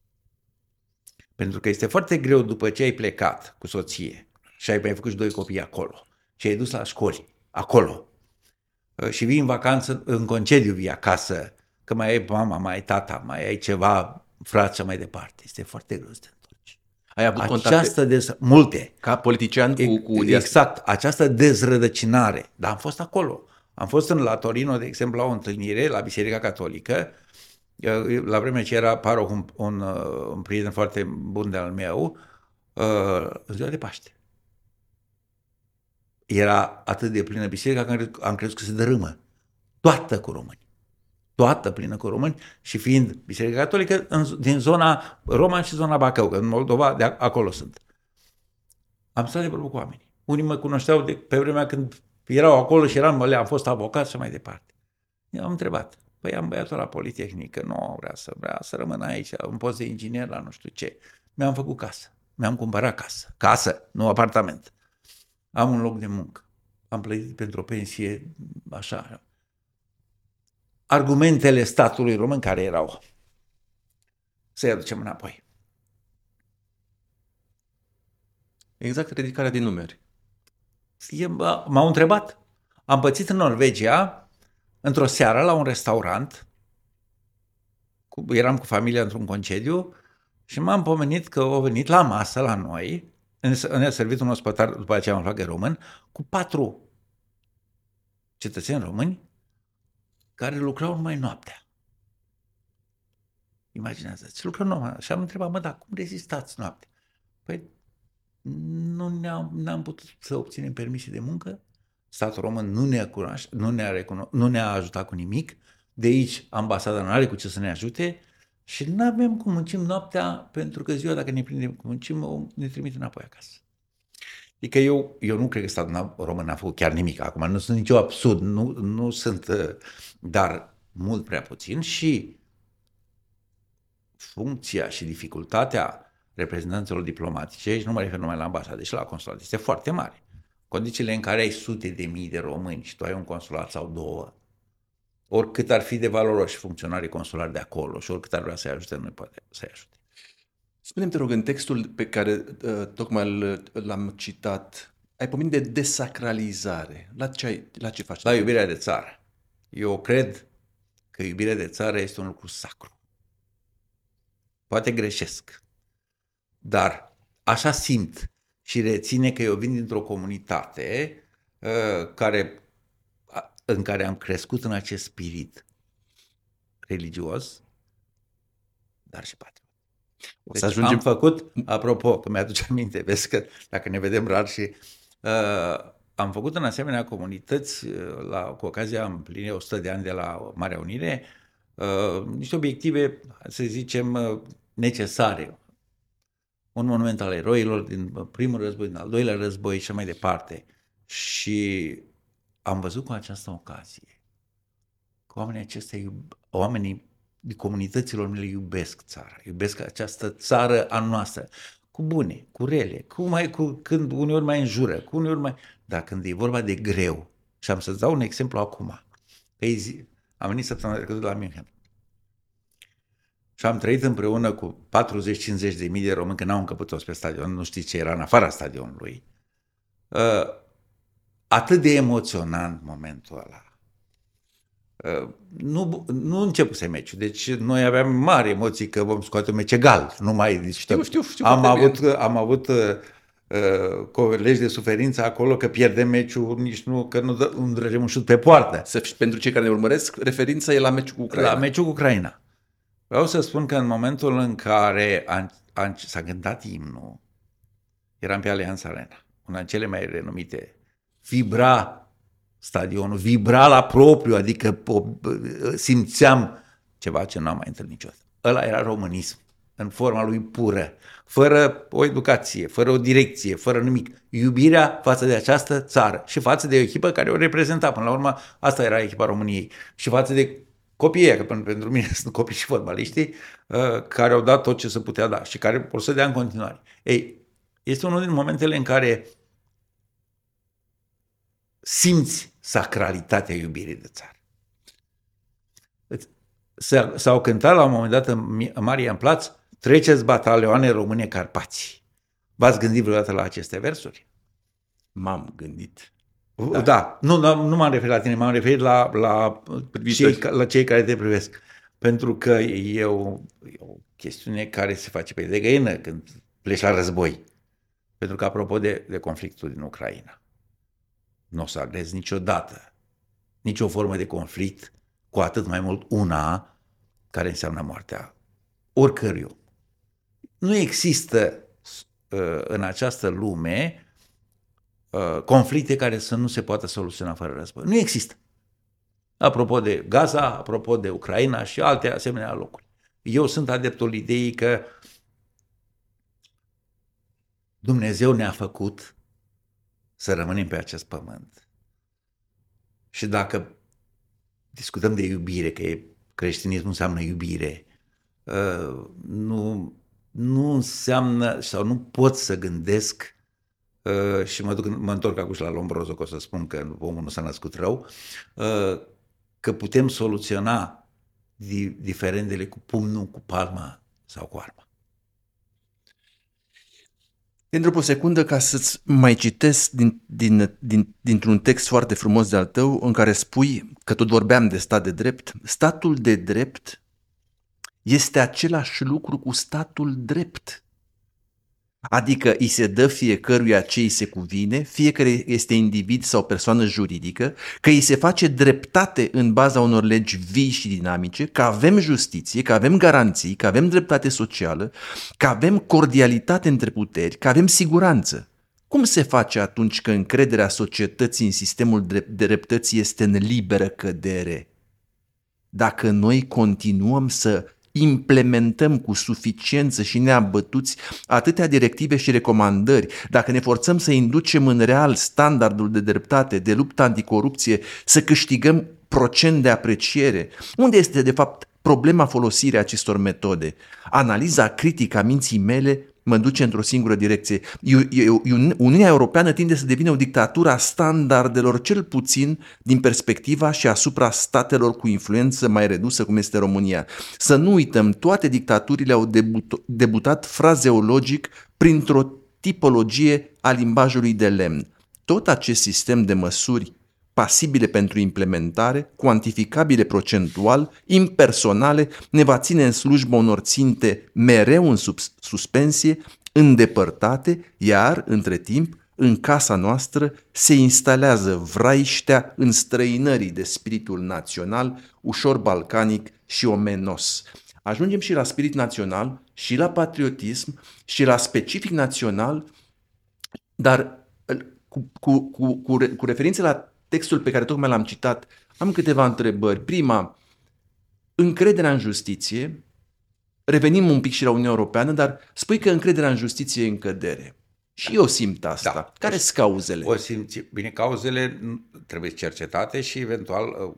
Pentru că este foarte greu după ce ai plecat cu soție și ai mai făcut și doi copii acolo și ai dus la școli acolo și vii în vacanță, în concediu vii acasă, că mai ai mama, mai ai tata, mai ai ceva frați și mai departe. Este foarte greu să te întorci. Ai avut această contacte dez... multe. Ca politician cu, cu exact, această dezrădăcinare. Dar am fost acolo. Am fost în la Torino, de exemplu, la o întâlnire la Biserica Catolică, la vremea ce era paroh un, un, un prieten foarte bun de-al meu, în ziua de Paște. Era atât de plină biserica că am crezut că se dărâmă. Toată cu români. Toată plină cu români și fiind Biserica Catolică în, din zona Roman și zona Bacău, că în Moldova de acolo sunt. Am stat de vorbă cu oamenii. Unii mă cunoșteau de pe vremea când erau acolo și eram, am fost avocat și mai departe. Eu am întrebat. Păi am băiatul la Politehnică, nu vrea să vrea să rămân aici, un post de inginer la nu știu ce. Mi-am făcut casă. Mi-am cumpărat casă. Casă, nu apartament. Am un loc de muncă. Am plătit pentru o pensie, așa. Argumentele statului român care erau să-i aducem înapoi. Exact, ridicarea din numeri. M-au întrebat. Am pățit în Norvegia, într-o seară, la un restaurant, cu, eram cu familia într-un concediu și m-am pomenit că au venit la masă la noi, ne-a servit un ospătar, după aceea am aflat că român, cu patru cetățeni români care lucrau numai noaptea. Imaginează-ți, lucrau noaptea. Și am întrebat, mă, dar cum rezistați noaptea? Păi nu ne-am, n-am putut să obținem permisii de muncă, statul român nu ne-a, cunoaș, nu ne-a, recuno, nu ne-a ajutat cu nimic, de aici ambasada nu are cu ce să ne ajute și nu avem cum muncim noaptea, pentru că ziua, dacă ne prindem cum muncim, ne trimite înapoi acasă. Adică eu, eu nu cred că statul român n-a făcut chiar nimic. Acum nu sunt nicio absurd, nu, nu sunt, dar mult prea puțin și funcția și dificultatea reprezentanților diplomatice, aici nu mă refer numai la ambasade, și la consulat, este foarte mare. Condițiile în care ai sute de mii de români și tu ai un consulat sau două, oricât ar fi de valoroși funcționarii consulari de acolo și oricât ar vrea să-i ajute, nu poate să-i ajute. Spune-mi, te rog, în textul pe care uh, tocmai l-am citat, ai pomenit de desacralizare. La ce, ai, la ce faci? La iubirea de țară. Eu cred că iubirea de țară este un lucru sacru. Poate greșesc, dar așa simt și reține că eu vin dintr-o comunitate uh, care, în care am crescut în acest spirit religios, dar și patriot. O să deci ajungem... am făcut, apropo, că mi-aduce aminte, vezi că dacă ne vedem rar și uh, am făcut în asemenea comunități, uh, la, cu ocazia împlinirii o sută de ani de la Marea Unire, uh, niște obiective, să zicem, uh, necesare. Un monument al eroilor din primul război, din al doilea război și mai departe. Și am văzut cu această ocazie că oamenii acestea, oamenii comunităților mele iubesc țara, iubesc această țară a noastră, cu bune, cu rele, cu mai, cu, când uneori mai înjură, cu uneori mai... Dar când e vorba de greu, și am să-ți dau un exemplu acum, pe zi, am venit săptămâna trecută la München și am trăit împreună cu patruzeci cincizeci de mii de români, că n-au încă putut pe stadion, nu știți ce era în afara stadionului. Uh, atât de emoționant momentul ăla. Uh, nu, nu începuse meciul, deci noi aveam mari emoții că vom scoate un meci egal. Nu mai, deci, știu, știu, știu am, avut, am avut uh, colegi de suferință acolo că pierdem meciul, nici nu, că nu îndrăgem un șut pe poartă. Să, pentru cei care ne urmăresc, referința e la meciul cu Ucraina. La meciul cu Ucraina. Vreau să spun că în momentul în care a, a, s-a cântat imnul, eram pe Allianz Arena, una din cele mai renumite, vibra stadionul, vibra la propriu, adică simțeam ceva ce n-am mai întâlnit niciodată. Ăla era românism, în forma lui pură, fără o educație, fără o direcție, fără nimic. Iubirea față de această țară și față de o echipă care o reprezenta. Până la urmă, asta era echipa României. Și față de copiii ăia, că pentru mine sunt copii și fotbaliștii, care au dat tot ce se putea da și care vor să dea în continuare. Ei, este unul din momentele în care simți sacralitatea iubirii de țară. S-au cântat la un moment dat în Marienplatz, treceți batalioane române Carpații. V-ați gândit vreodată la aceste versuri? M-am gândit. Da, da. Nu, nu, nu m-am referit la tine, m-am referit la, la, cei, la cei care te privesc. Pentru că e o, e o chestiune care se face pe de găină când pleci la război. Pentru că, apropo de, de conflictul din Ucraina, nu o să agrezi niciodată nicio formă de conflict, cu atât mai mult una care înseamnă moartea oricărui om. Nu există uh, în această lume uh, conflicte care să nu se poată soluționa fără război. Nu există. Apropo de Gaza, apropo de Ucraina și alte asemenea locuri. Eu sunt adeptul ideii că Dumnezeu ne-a făcut să rămânem pe acest pământ. Și dacă discutăm de iubire, că creștinismul înseamnă iubire, nu, nu înseamnă sau nu pot să gândesc și mă, duc, mă întorc acum la Lombroso, că o să spun că omul nu s-a născut rău, că putem soluționa diferendele cu pumnul, cu palma sau cu arma. Într-o secundă ca să-ți mai citesc din, din, din, dintr-un text foarte frumos de-al tău în care spui, că tot vorbeam de stat de drept, statul de drept este același lucru cu statul drept. Adică îi se dă fiecăruia ce îi se cuvine, fiecare este individ sau persoană juridică, că îi se face dreptate în baza unor legi vii și dinamice, că avem justiție, că avem garanții, că avem dreptate socială, că avem cordialitate între puteri, că avem siguranță. Cum se face atunci că încrederea societății în sistemul de dreptății este în liberă cădere? Dacă noi continuăm să implementăm cu suficiență și neabătuți atâtea directive și recomandări, dacă ne forțăm să inducem în real standardul de dreptate, de luptă anticorupție, să câștigăm procent de apreciere, unde este de fapt problema folosirii acestor metode? Analiza critică a minții mele mă duce într-o singură direcție. Uniunea Europeană tinde să devină o dictatură a standardelor, cel puțin din perspectiva și asupra statelor cu influență mai redusă, cum este România. Să nu uităm, toate dictaturile au debut- debutat frazeologic printr-o tipologie a limbajului de lemn. Tot acest sistem de măsuri pasibile pentru implementare, cuantificabile procentual, impersonale, ne va ține în slujba unor ținte mereu în suspensie, îndepărtate, iar, între timp, în casa noastră se instalează vraiștea înstrăinării de spiritul național, ușor balcanic și omenos. Ajungem și la spirit național, și la patriotism, și la specific național, dar cu, cu, cu, cu, cu referință la textul pe care tocmai l-am citat, am câteva întrebări. Prima, încrederea în justiție. Revenim un pic și la Uniunea Europeană, dar spui că încrederea în justiție e în cădere. Și eu simt asta. Da. Care sunt cauzele? O simți. Bine, cauzele trebuie cercetate și eventual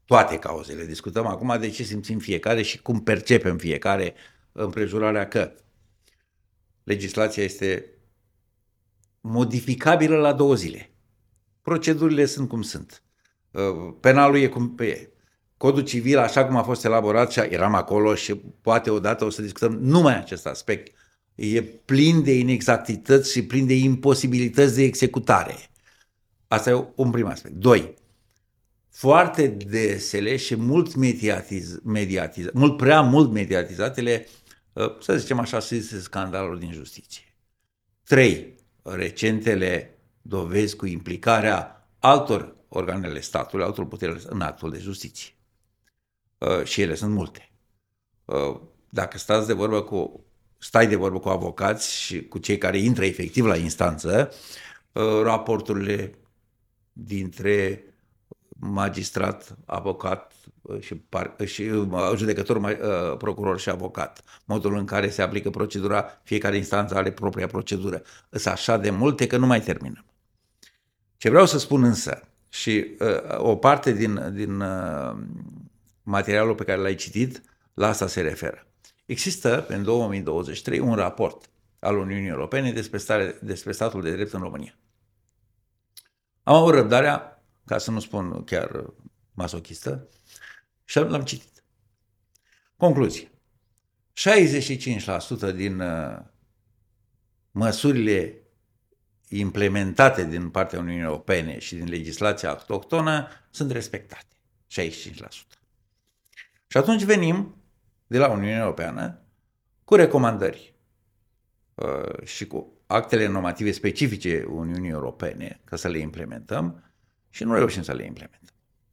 toate cauzele. Discutăm acum de ce simțim fiecare și cum percepem fiecare împrejurarea că legislația este modificabilă la două zile. Procedurile sunt cum sunt. Penalul e cum e. Codul civil, așa cum a fost elaborat, și eram acolo și poate odată o să discutăm numai acest aspect, e plin de inexactități și plin de imposibilități de executare. Asta e un prim aspect. Doi, foarte desele și mult mediatiz, mediatiz, mult prea mult mediatizatele, să zicem așa, scandaluri din justiție. Trei, recentele dovezi cu implicarea altor organele statului, altor puteri în actul de justiție. Uh, și ele sunt multe. Uh, dacă stați de vorbă cu, stai de vorbă cu avocați și cu cei care intră efectiv la instanță, uh, raporturile dintre magistrat, avocat și, par, și uh, judecător, uh, procuror și avocat, modul în care se aplică procedura, fiecare instanță are propria procedură. Sunt așa de multe că nu mai terminăm. Ce vreau să spun însă, și uh, o parte din, din uh, materialul pe care l-ai citit, la asta se referă. Există, în două mii douăzeci și trei, un raport al Uniunii Europene despre, stare, despre statul de drept în România. Am avut răbdarea, ca să nu spun chiar masochistă, și l-am citit. Concluzie. șaizeci și cinci la sută din uh, măsurile implementate din partea Uniunii Europene și din legislația autohtonă sunt respectate. șaizeci și cinci la sută. Și atunci venim de la Uniunea Europeană cu recomandări uh, și cu actele normative specifice Uniunii Europene ca să le implementăm și nu reușim să le implementăm.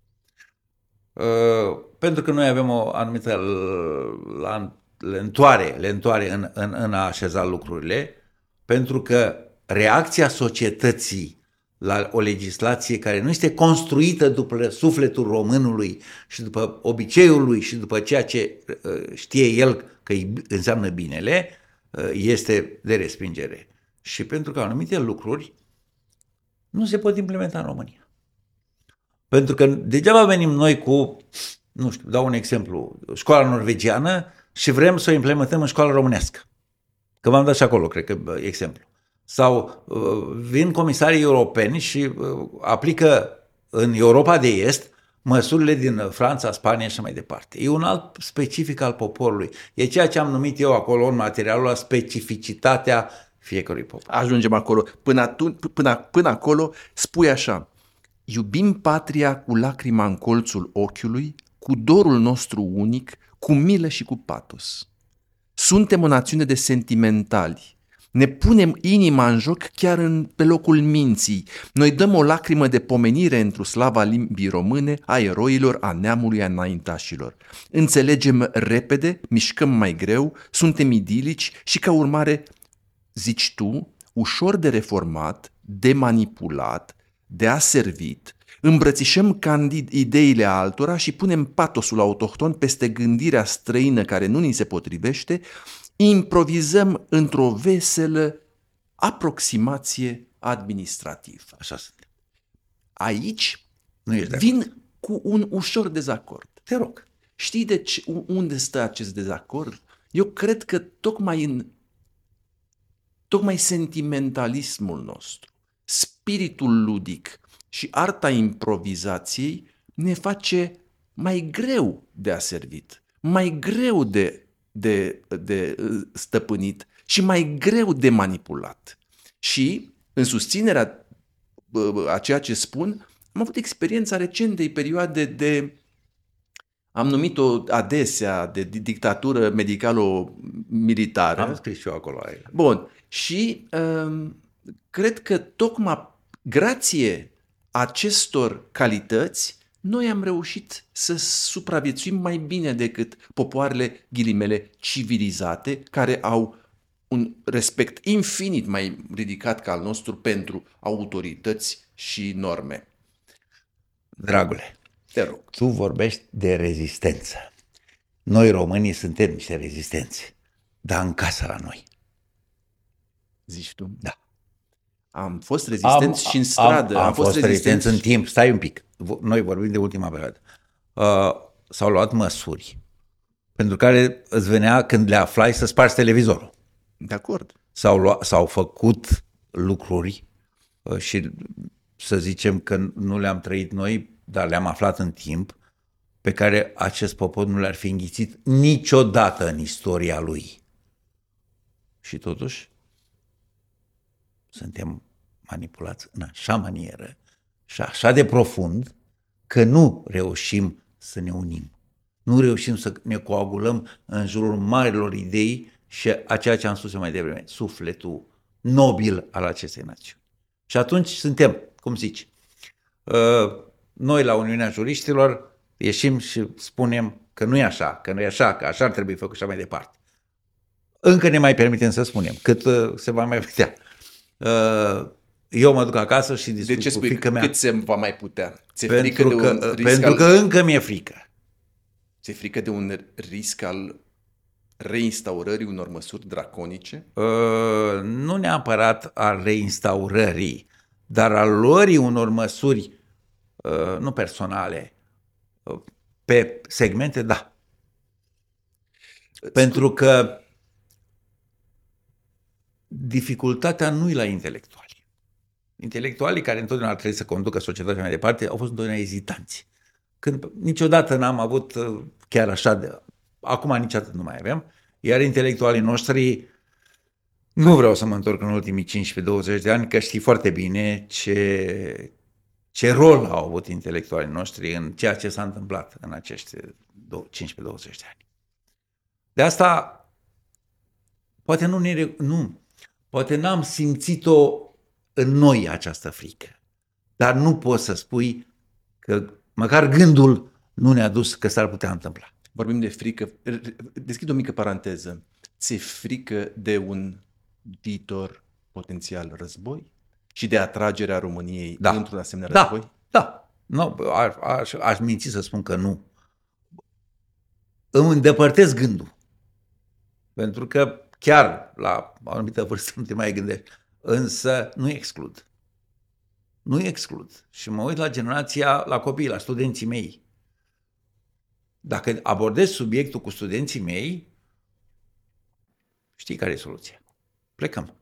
Uh, pentru că noi avem o anumită lentoare, lentoare în, în, în a așeza lucrurile, pentru că reacția societății la o legislație care nu este construită după sufletul românului și după obiceiul lui și după ceea ce știe el că înseamnă binele, este de respingere. Și pentru că anumite lucruri nu se pot implementa în România. Pentru că degeaba venim noi cu, nu știu, dau un exemplu, școala norvegiană și vrem să o implementăm în școala românească. Că v-am dat și acolo, cred că, exemplu. Sau uh, vin comisarii europeni și uh, aplică în Europa de Est măsurile din Franța, Spania și mai departe. E un alt specific al poporului. E ceea ce am numit eu acolo în materialul la specificitatea fiecărui popor. Ajungem acolo. Până, atunci, până, până acolo spui așa: iubim patria cu lacrima în colțul ochiului, cu dorul nostru unic, cu milă și cu patos. Suntem o națiune de sentimentali. Ne punem inima în joc chiar în, pe locul minții. Noi dăm o lacrimă de pomenire într-o slava limbii române, a eroilor, a neamului, a înaintașilor. Înțelegem repede, mișcăm mai greu, suntem idilici și ca urmare, zici tu, ușor de reformat, de manipulat, de aservit, îmbrățișăm candid ideile altora și punem patosul autohton peste gândirea străină care nu ni se potrivește, improvizăm într-o veselă aproximație administrativă. Așa sunt. Aici nu ești vin cu un ușor dezacord. Te rog. Știi de ce, unde stă acest dezacord? Eu cred că tocmai în tocmai sentimentalismul nostru, spiritul ludic și arta improvizației ne face mai greu de aservit, mai greu de De, de stăpânit și mai greu de manipulat. Și în susținerea a ceea ce spun, am avut experiența recentei perioade de, am numit-o adesea, de dictatură medicalo-militară. Am scris și eu acolo. Bun. Și um, cred că tocmai grație acestor calități noi am reușit să supraviețuim mai bine decât popoarele, ghilimele, civilizate, care au un respect infinit mai ridicat ca al nostru pentru autorități și norme. Dragule, te rog. Tu vorbești de rezistență. Noi românii suntem niște rezistenți, dar în casă la noi. Zici tu? Da. Am fost rezistenți am, și în stradă. Am, am, am fost, fost rezistenți în timp. Stai un pic. Noi vorbim de ultima perioadă. uh, s-au luat măsuri pentru care îți venea când le aflai să spargi televizorul. De acord. S-au, luat, s-au făcut lucruri uh, și să zicem că nu le-am trăit noi, dar le-am aflat în timp, pe care acest popor nu le-ar fi înghițit niciodată în istoria lui. Și totuși suntem manipulați în așa manieră și așa de profund că nu reușim să ne unim. Nu reușim să ne coagulăm în jurul marilor idei și a ceea ce am spus eu mai devreme, sufletul nobil al acestei națiuni. Și atunci suntem, cum zici, noi la Uniunea Juriștilor ieșim și spunem că nu e așa, că nu e așa, că așa ar trebui făcut și așa mai departe. Încă ne mai permitem să spunem, cât se va mai putea. Eu mă duc acasă și discut de ce spui cu fiica mea. Cât se va mai putea? Ți-e pentru frică că, de un risc pentru al... că încă mi-e frică. Ți-e frică de un risc al reinstaurării unor măsuri draconice? Uh, nu neapărat al reinstaurării, dar al luării unor măsuri, uh, nu personale, uh, pe segmente, da. Pentru că dificultatea nu e la intelectuali. Intelectualii care întotdeauna ar trebui să conducă societatea mai departe au fost întotdeauna ezitanți. Când niciodată n-am avut chiar așa de... Acum nici atât nu mai avem. Iar intelectualii noștri, nu vreau să mă întorc în ultimii cincisprezece douăzeci de ani, că știi foarte bine ce, ce rol au avut intelectualii noștri în ceea ce s-a întâmplat în acești cincisprezece douăzeci de ani. De asta, poate nu, ne, nu, poate n-am simțit-o în noi această frică, dar nu poți să spui că măcar gândul nu ne-a dus că s-ar putea întâmpla. Vorbim de frică. Deschid o mică paranteză. Ți-e frică de un viitor potențial război? Și de atragerea României da. într-un asemenea da. război? Da. Nu, aș, aș, aș minți să spun că nu. Îmi îndepărtez gândul. Pentru că chiar la o anumită vârstă nu te mai gândești. Însă nu exclud. Nu exclud. Și mă uit la generația, la copii, la studenții mei. Dacă abordez subiectul cu studenții mei, știi care e soluția? Plecăm.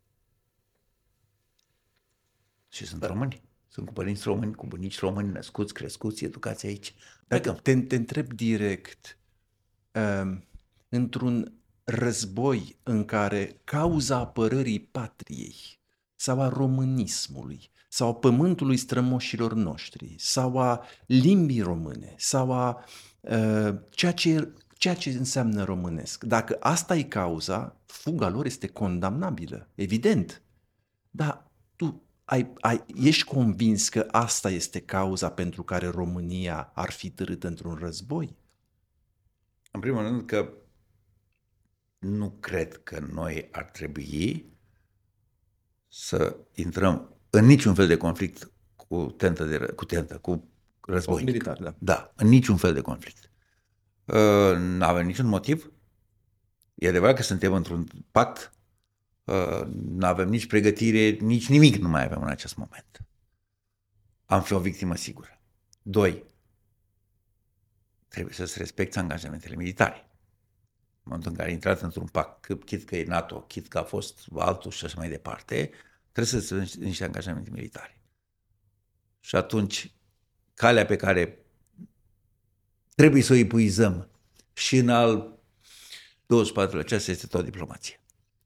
Și sunt da. români. Sunt cu părinți români, cu bunici români, născuți, crescuți, educați aici. Plecăm. Te, te întreb direct, um, într-un război în care cauza apărării patriei sau a românismului sau a pământului strămoșilor noștri sau a limbii române sau a uh, ceea, ce, ceea ce înseamnă românesc, dacă asta e cauza, fuga lor este condamnabilă, evident. Dar tu ai, ai, ești convins că asta este cauza pentru care România ar fi târâtă într-un război? În primul rând că nu cred că noi ar trebui să intrăm în niciun fel de conflict cu tentă, de, cu, tentă, cu război. Militar, da. Da, în niciun fel de conflict. Uh, nu avem niciun motiv. E adevărat că suntem într-un pact. Uh, nu avem nici pregătire, nici nimic nu mai avem în acest moment. Am fi o victimă sigură. Doi, trebuie să-ți respecti angajamentele militare. În momentul în care ai intrat într-un pact, chit că e NATO, chit că a fost altul și așa mai departe, trebuie să-ți iei niște angajamente militare. Și atunci, calea pe care trebuie să o epuizăm și în al douăzeci și patrulea ceas este tot diplomație.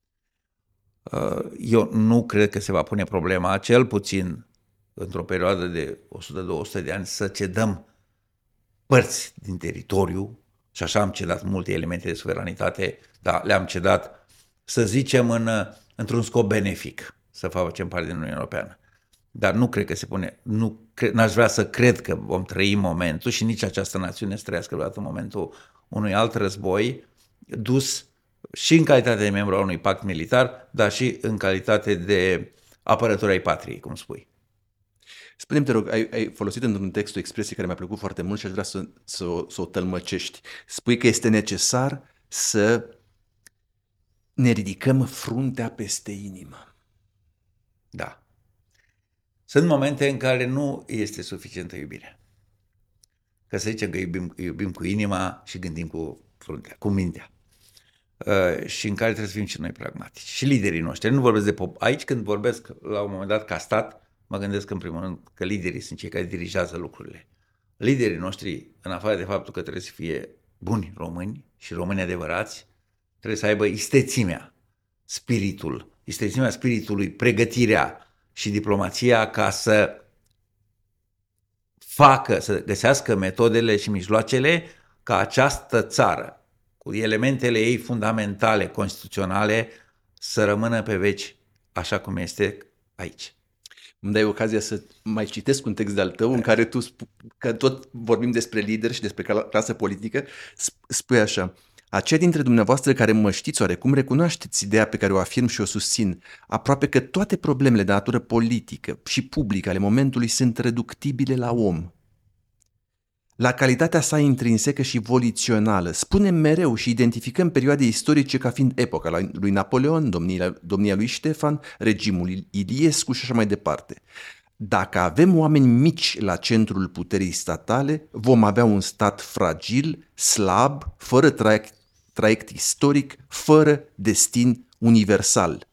Eu nu cred că se va pune problema, cel puțin într-o perioadă de o sută două sute de ani, să cedăm părți din teritoriu, și așa am cedat multe elemente de suveranitate, dar le-am cedat, să zicem, în, într-un scop benefic, să facem parte din Uniunea Europeană. Dar nu cred că se pune, nu cred, n-aș vrea să cred că vom trăi momentul și nici această națiune să trăiască vreodată în momentul unui alt război dus și în calitate de membru al unui pact militar, dar și în calitate de apărător ai patriei, cum spui. Spune-mi, te rog, ai, ai folosit într-un text o expresie care mi-a plăcut foarte mult și aș vrea să, să, să o tălmăcești. Spui că este necesar să ne ridicăm fruntea peste inimă. Da. Sunt momente în care nu este suficientă iubirea. Că să zicem că iubim, iubim cu inima și gândim cu fruntea, cu mintea. Uh, și în care trebuie să fim și noi pragmatici. Și liderii noștri. Nu vorbesc de pop. Aici când vorbesc la un moment dat ca stat, mă gândesc în primul rând că liderii sunt cei care dirigează lucrurile. Liderii noștri, în afară de faptul că trebuie să fie buni români și români adevărați, trebuie să aibă istețimea, spiritul, istețimea spiritului, pregătirea și diplomația ca să facă, să găsească metodele și mijloacele ca această țară, cu elementele ei fundamentale, constituționale, să rămână pe veci așa cum este aici. Îmi dai ocazia să mai citesc un text de-al tău în care tu, că tot vorbim despre lideri și despre clasă politică, spui așa: aceia dintre dumneavoastră care mă știți oarecum recunoașteți ideea pe care o afirm și o susțin, aproape că toate problemele de natură politică și publică ale momentului sunt reductibile la om. La calitatea sa intrinsecă și volițională, spunem mereu și identificăm perioade istorice ca fiind epoca lui Napoleon, domnia, domnia lui Ștefan, regimul Iliescu și așa mai departe. Dacă avem oameni mici la centrul puterii statale, vom avea un stat fragil, slab, fără traiect, traiect istoric, fără destin universal.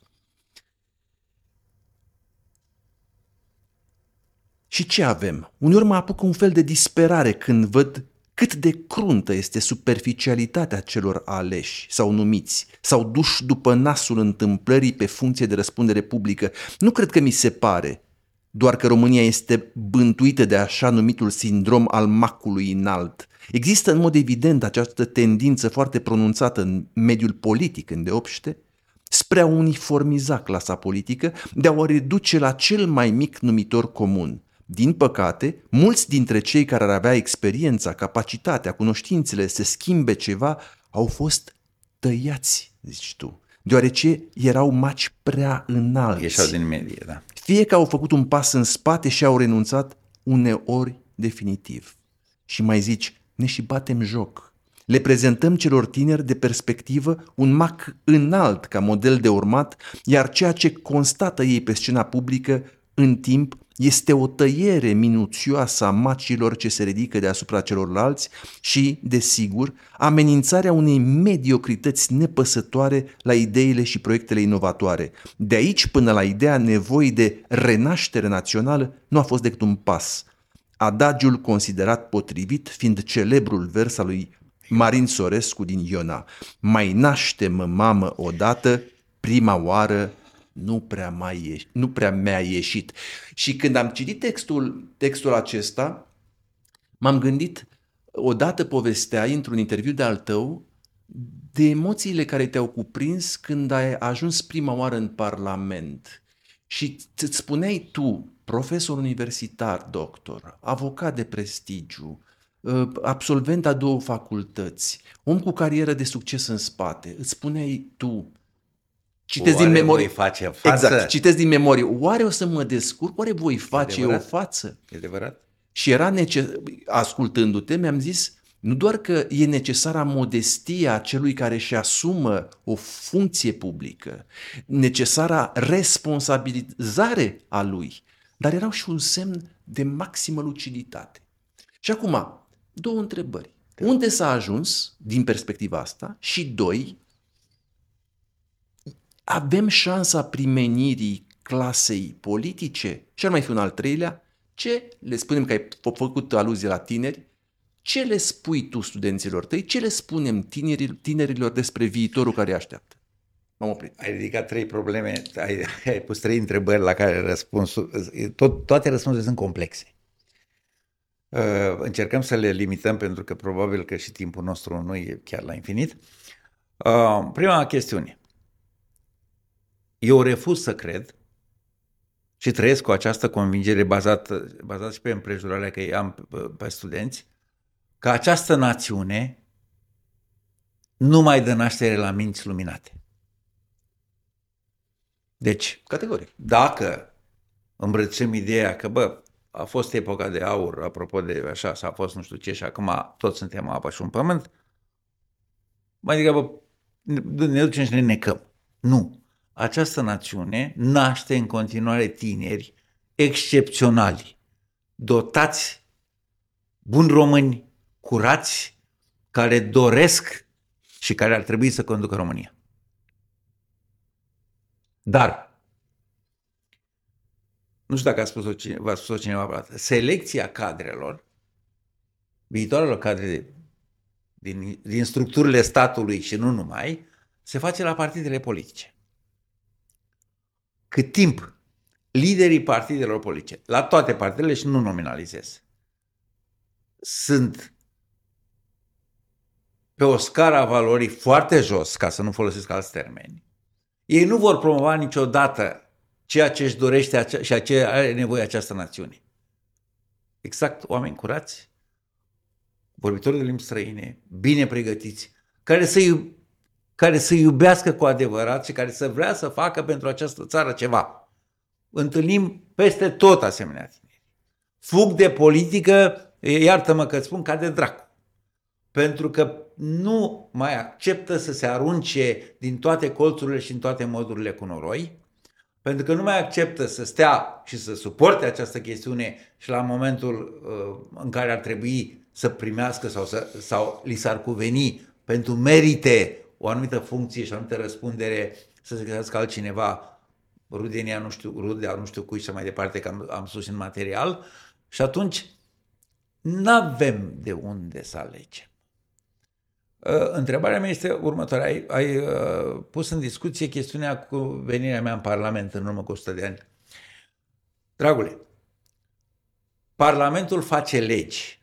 Și ce avem? Uneori mă apucă un fel de disperare când văd cât de cruntă este superficialitatea celor aleși sau numiți, sau duși după nasul întâmplării pe funcție de răspundere publică. Nu cred că mi se pare doar că România este bântuită de așa numitul sindrom al macului înalt. Există în mod evident această tendință foarte pronunțată în mediul politic îndeopște spre a uniformiza clasa politică, de a o reduce la cel mai mic numitor comun. Din păcate, mulți dintre cei care ar avea experiența, capacitatea, cunoștințele să schimbe ceva au fost tăiați, zici tu, deoarece erau maci prea înalți. Ieșeau din medie, da. Fie că au făcut un pas în spate și au renunțat uneori definitiv. Și mai zici, ne și batem joc. Le prezentăm celor tineri de perspectivă un mac înalt ca model de urmat, iar ceea ce constată ei pe scena publică în timp este o tăiere minuțioasă a macilor ce se ridică deasupra celorlalți și, desigur, amenințarea unei mediocrități nepăsătoare la ideile și proiectele inovatoare. De aici până la ideea nevoii de renaștere națională nu a fost decât un pas. Adagiul considerat potrivit fiind celebrul vers al lui Marin Sorescu din Iona: mai naște-mă, mamă, odată, prima oară nu prea, mai ieși, nu prea mi-a ieșit. Și când am citit textul, textul acesta, m-am gândit, odată povesteai într-un interviu de-al tău de emoțiile care te-au cuprins când ai ajuns prima oară în Parlament. Și îți spuneai tu, profesor universitar, doctor, avocat de prestigiu, absolvent a două facultăți, om cu carieră de succes în spate, îți spuneai tu, citesc din memorie. Face față? Exact, citesc din memorie. Oare o să mă descurc? Oare voi face eu o față? E adevărat. Și era necesar, ascultându-te, mi-am zis, nu doar că e necesară modestia celui care își asumă o funcție publică, necesara responsabilizare a lui, dar erau și un semn de maximă luciditate. Și acum, două întrebări. Unde s-a ajuns din perspectiva asta? Și doi, avem șansa primenirii clasei politice? Și ar mai fi un al treilea, ce le spunem, că ai făcut aluzie la tineri, ce le spui tu studenților tăi, ce le spunem tinerilor, tinerilor despre viitorul care îi așteaptă? M-am oprit. Ai ridicat trei probleme, ai, ai pus trei întrebări la care răspunsul, tot, toate răspunsurile sunt complexe. Uh, încercăm să le limităm pentru că probabil că și timpul nostru nu e chiar la infinit. Uh, prima chestiune. Eu refuz să cred și trăiesc cu această convingere bazată, bazată și pe împrejurarea că îi am pe, pe studenți, că această națiune nu mai dă naștere la minți luminate. Deci, categoric, dacă îmbrățim ideea că, bă, a fost epoca de aur, apropo de așa, s-a fost nu știu ce și acum toți suntem apă și un pământ, mai degrabă ne ducem și ne necăm. Nu. Această națiune naște în continuare tineri excepționali, dotați buni români, curați, care doresc și care ar trebui să conducă România. Dar, nu știu dacă a spus-o cine, v-a spus-o cineva vreodată, selecția cadrelor, viitoarelor cadre din, din structurile statului și nu numai, se face la partidele politice. Cât timp liderii partidelor politice, la toate partidele și nu nominalizez, sunt pe o scară a valorii foarte jos, ca să nu folosesc alți termeni, ei nu vor promova niciodată ceea ce își dorește și a ce are nevoie această națiune. Exact oameni curați, vorbitori de limbi străine, bine pregătiți, care să, iub- care să iubească cu adevărat și care să vrea să facă pentru această țară ceva. Întâlnim peste tot asemenea tineri. Fug de politică, iartă-mă că îți spun, ca de dracu. Pentru că nu mai acceptă să se arunce din toate colțurile și în toate modurile cu noroi, pentru că nu mai acceptă să stea și să suporte această chestiune și la momentul uh, în care ar trebui să primească sau, să, sau li s-ar cuveni pentru merite o anumită funcție și o anumită răspundere să se găsească altcineva, rudenia nu știu, rudea nu știu cui și mai departe, că am, am spus în material, și atunci n-avem de unde să alegem. Uh, întrebarea mea este următoarea. Ai, ai uh, pus în discuție chestiunea cu venirea mea în Parlament în urmă cu o sută de ani. Dragule, Parlamentul face legi.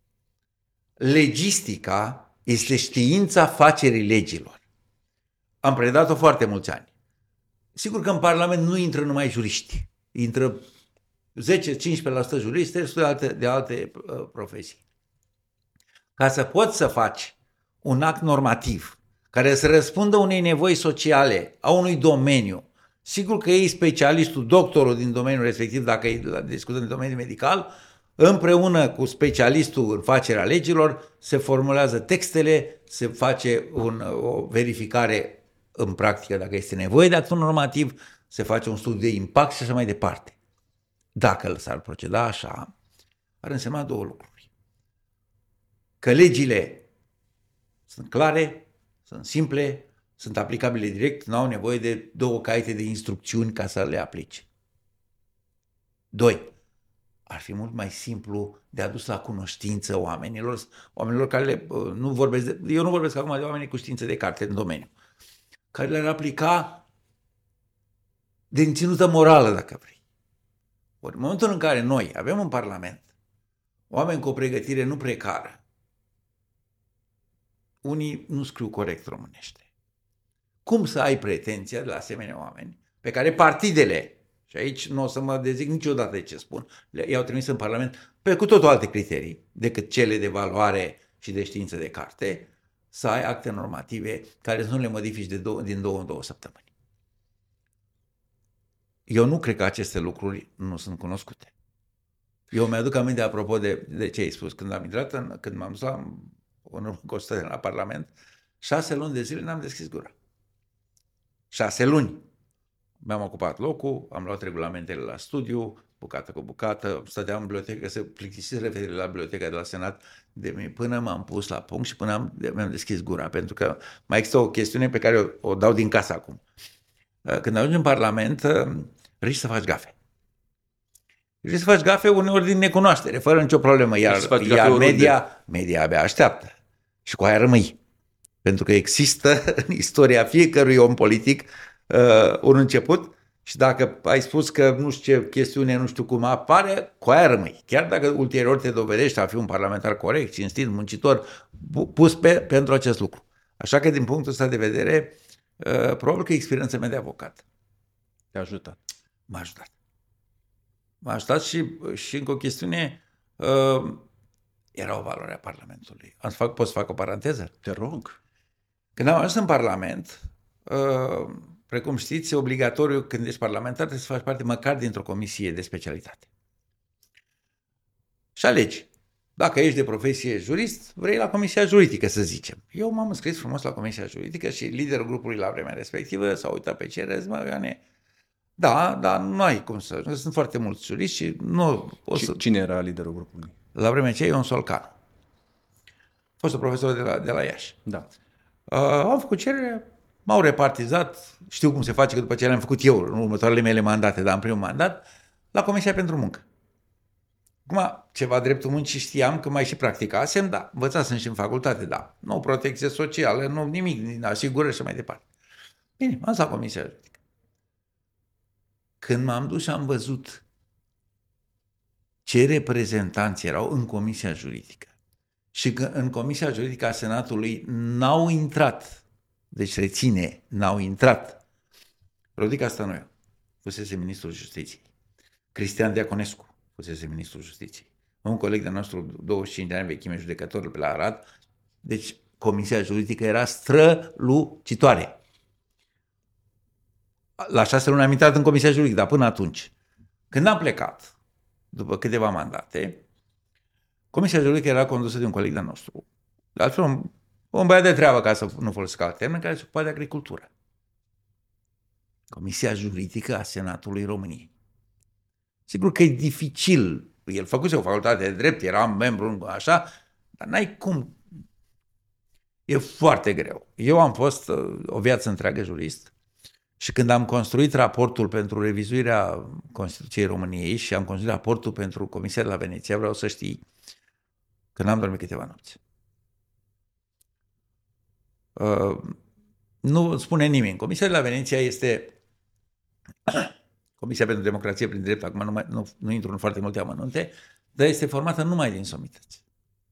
Legistica este știința facerii legilor. Am predat-o foarte mulți ani. Sigur că în Parlament nu intră numai juriști. Intră zece-cincisprezece la sută juriști, restul de alte, de alte uh, profesii. Ca să poți să faci un act normativ care să răspundă unei nevoi sociale a unui domeniu, sigur că ei specialistul, doctorul din domeniul respectiv, dacă discutăm de domeniul medical, împreună cu specialistul în facerea legilor, se formulează textele, se face un, o verificare în practică dacă este nevoie de act normativ, se face un studiu de impact și așa mai departe. Dacă s-ar proceda așa, ar însemna două lucruri. Că legile sunt clare, sunt simple, sunt aplicabile direct, nu au nevoie de două caiete de instrucțiuni ca să le aplici. Doi, ar fi mult mai simplu de adus la cunoștință oamenilor, oamenilor care le, nu vorbesc, de, eu nu vorbesc acum de oameni cu științe de carte în domeniu, care le-ar aplica din ținută morală, dacă vrei. Ori, în momentul în care noi avem în Parlament oameni cu o pregătire nu precară, unii nu scriu corect românește. Cum să ai pretenția de la asemenea oameni pe care partidele, și aici nu o să mă dezic niciodată de ce spun, i-au trimis în Parlament pe cu totul alte criterii decât cele de valoare și de știință de carte, să ai acte normative care să nu le modifici de două, din două în două săptămâni. Eu nu cred că aceste lucruri nu sunt cunoscute. Eu mi-aduc aminte, apropo de, de ce ai spus, când am intrat, în, când m-am dus la în costă la Parlament, șase luni de zile n-am deschis gura. Șase luni. Mi-am ocupat locul, am luat regulamentele la studiu, bucată cu bucată, stăteam în bibliotecă, se plictisiți referire la biblioteca de la Senat de mine, până m-am pus la punct și până am, mi-am deschis gura, pentru că mai există o chestiune pe care o, o dau din casă acum. Când ajungi în Parlament, riști să faci gafe. Riști să faci gafe uneori din necunoaștere, fără nicio problemă, iar, iar media, media abia așteaptă. Și cu aia rămâi. Pentru că există în istoria fiecărui om politic uh, un început și dacă ai spus că nu știu ce chestiune, nu știu cum apare, cu aia rămâi. Chiar dacă ulterior te dovedești a fi un parlamentar corect, cinstit, muncitor, pus pe, pentru acest lucru. Așa că din punctul ăsta de vedere, uh, probabil că experiența mea de avocat te-a ajutat. M-a ajutat. M-a ajutat și, și încă o chestiune... Uh, Era o valoare a Parlamentului. Am să fac, pot să fac o paranteză? Te rog. Când am ajuns în Parlament, uh, precum știți, e obligatoriu când ești parlamentar trebuie să faci parte măcar dintr-o comisie de specialitate. Și alegi. Dacă ești de profesie jurist, vrei la comisia juridică, să zicem. Eu m-am înscris frumos la comisia juridică și liderul grupului la vremea respectivă s-a uitat pe cerere, zic, mă, Ioane, da, dar nu ai cum să... Sunt foarte mulți juriști și nu... O să... Cine era liderul grupului? la vremea aceea Ion Solcanu. A fost un profesor de la, de la Iași. Da. Uh, au făcut cerere, m-au repartizat, știu cum se face, că după ce le-am făcut eu în următoarele mele mandate, dar în primul mandat, la Comisia pentru Muncă. Acum, ceva dreptul muncii știam că mai și practicasem, da, învățasem și în facultate, da, nu protecție socială, nu nimic, din asigurări și mai departe. Bine, m-am stat Comisia Juridică. Când m-am dus și am văzut ce reprezentanți erau în Comisia Juridică și că în Comisia Juridică a Senatului n-au intrat, deci reține, n-au intrat Rodica Stănoiu, fusese ministrul Justiției, Cristian Diaconescu, fusese ministrul Justiției, un coleg de nostru, douăzeci și cinci de ani vechime, judecător pe la Arad, deci Comisia Juridică era strălucitoare. La șase luni am intrat în Comisia Juridică, dar până atunci, când am plecat, după câteva mandate, Comisia Juridică era condusă de un coleg de nostru, de altfel un, un băiat de treabă, ca să nu folosesc alt termen, care se ocupa de agricultură. Comisia Juridică a Senatului României. Sigur că e dificil, el făcuse o facultate de drept, era membru așa, dar n-ai cum. E foarte greu. Eu am fost o viață întreagă jurist și când am construit raportul pentru revizuirea Constituției României și am construit raportul pentru Comisia de la Veneția, vreau să știi că n-am dormit câteva nopți. Uh, nu spune nimeni. Comisia de la Veneția este Comisia pentru Democrație prin Drept, acum nu, mai, nu, nu intru în foarte multe amănunte, dar este formată numai din somități.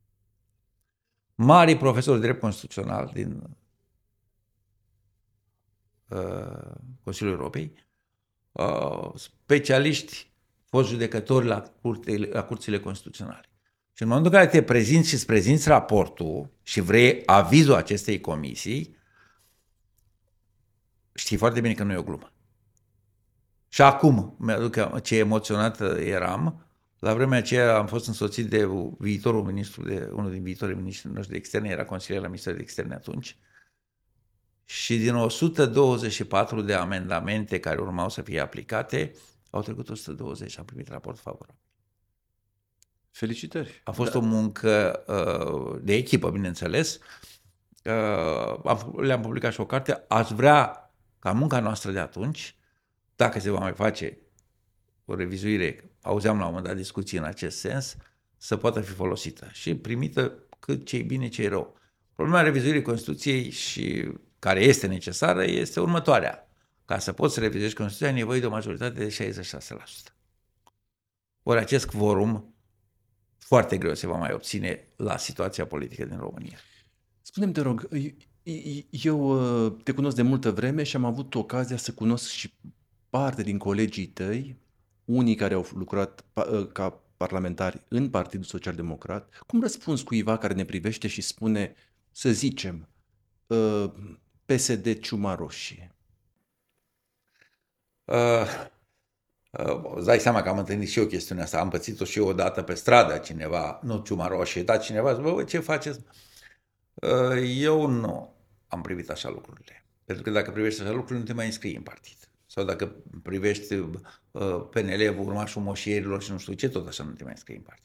Mari profesori de drept constituțional din uh, Consiliul Europei, uh, specialiști, fost judecători la, curte, la curțile constituționale. Și în momentul în care te prezinți și îți prezinți raportul și vrei avizul acestei comisii, știi foarte bine că nu e o glumă. Și acum, mi-aduc ce emoționat eram, la vremea aceea am fost însoțit de viitorul ministru, de unul din viitorii ministri noștri de externe, era consilier la Ministerul de Externe atunci, și din o sută douăzeci și patru de amendamente care urmau să fie aplicate, au trecut o sută douăzeci și am primit raport favorabil. Felicitări. A fost da. o muncă uh, de echipă, bineînțeles. Uh, le-am publicat și o carte. Aș vrea ca munca noastră de atunci, dacă se va mai face o revizuire, auzeam la un moment dat discuții în acest sens, să poată fi folosită și primită cât ce-i bine, ce-i rău. Problema revizuirii Constituției, și care este necesară, este următoarea. Ca să poți să revizuiești Constituția, ai nevoie de o majoritate de șaizeci și șase la sută. Ori acest quorum foarte greu se va mai obține la situația politică din România. Spune-mi, te rog, eu te cunosc de multă vreme și am avut ocazia să cunosc și parte din colegii tăi, unii care au lucrat ca parlamentari în Partidul Social Democrat. Cum răspunzi cuiva care ne privește și spune, să zicem, P S D ciuma roșie? Uh, uh, îți dai seama că am întâlnit și eu chestiunea asta, am pățit-o și eu odată pe stradă, cineva, nu ciuma roșie, dar cineva zice, bă, ce faceți? Uh, eu nu am privit așa lucrurile. Pentru că dacă privești așa lucrurile, nu te mai înscrii în partid. Sau dacă privești uh, P N L, urmașul moșierilor și nu știu ce, tot așa nu te mai înscrii în partid.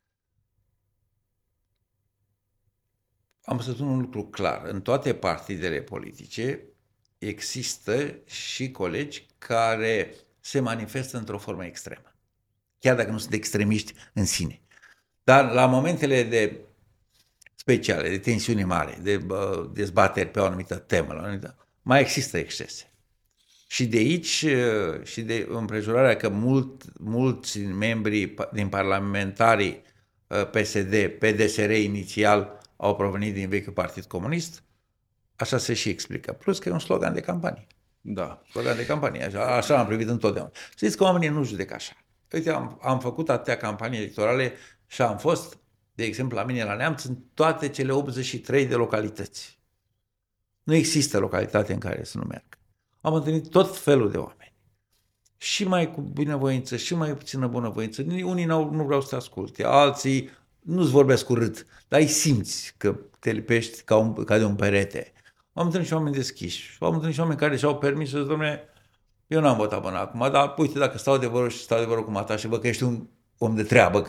Am să spun un lucru clar. În toate partidele politice există și colegi care se manifestă într-o formă extremă. Chiar dacă nu sunt extremiști în sine. Dar la momentele de speciale, de tensiune mare, de uh, dezbateri pe o anumită temă, la o anumită, mai există excese. Și de aici, uh, și de împrejurarea că mult, mulți membri din parlamentarii uh, P S D, P D S R inițial, au provenit din vechiul Partid Comunist, așa se și explică. Plus că e un slogan de campanie. Da. Slogan de campanie, așa, așa am privit întotdeauna. Știți că oamenii nu judecă așa. Uite, am, am făcut atâtea campanii electorale și am fost, de exemplu, la mine la Neamț, în toate cele optzeci și trei de localități. Nu există localitate în care să nu merg. Am întâlnit tot felul de oameni. Și mai cu bunăvoință, și mai puțină bunăvoință. Unii nu vreau să te asculte, alții nu-ți vorbesc urât, dar îi simți că te lipești ca, un, ca de un perete. Am întâlnit și oameni deschiși. Am întâlnit și oameni care și-au permis să zic, dom'le, eu n-am votat până acum, dar uite, dacă stau de vorbă și stau de vorbă cu mata și văd că ești un om de treabă, că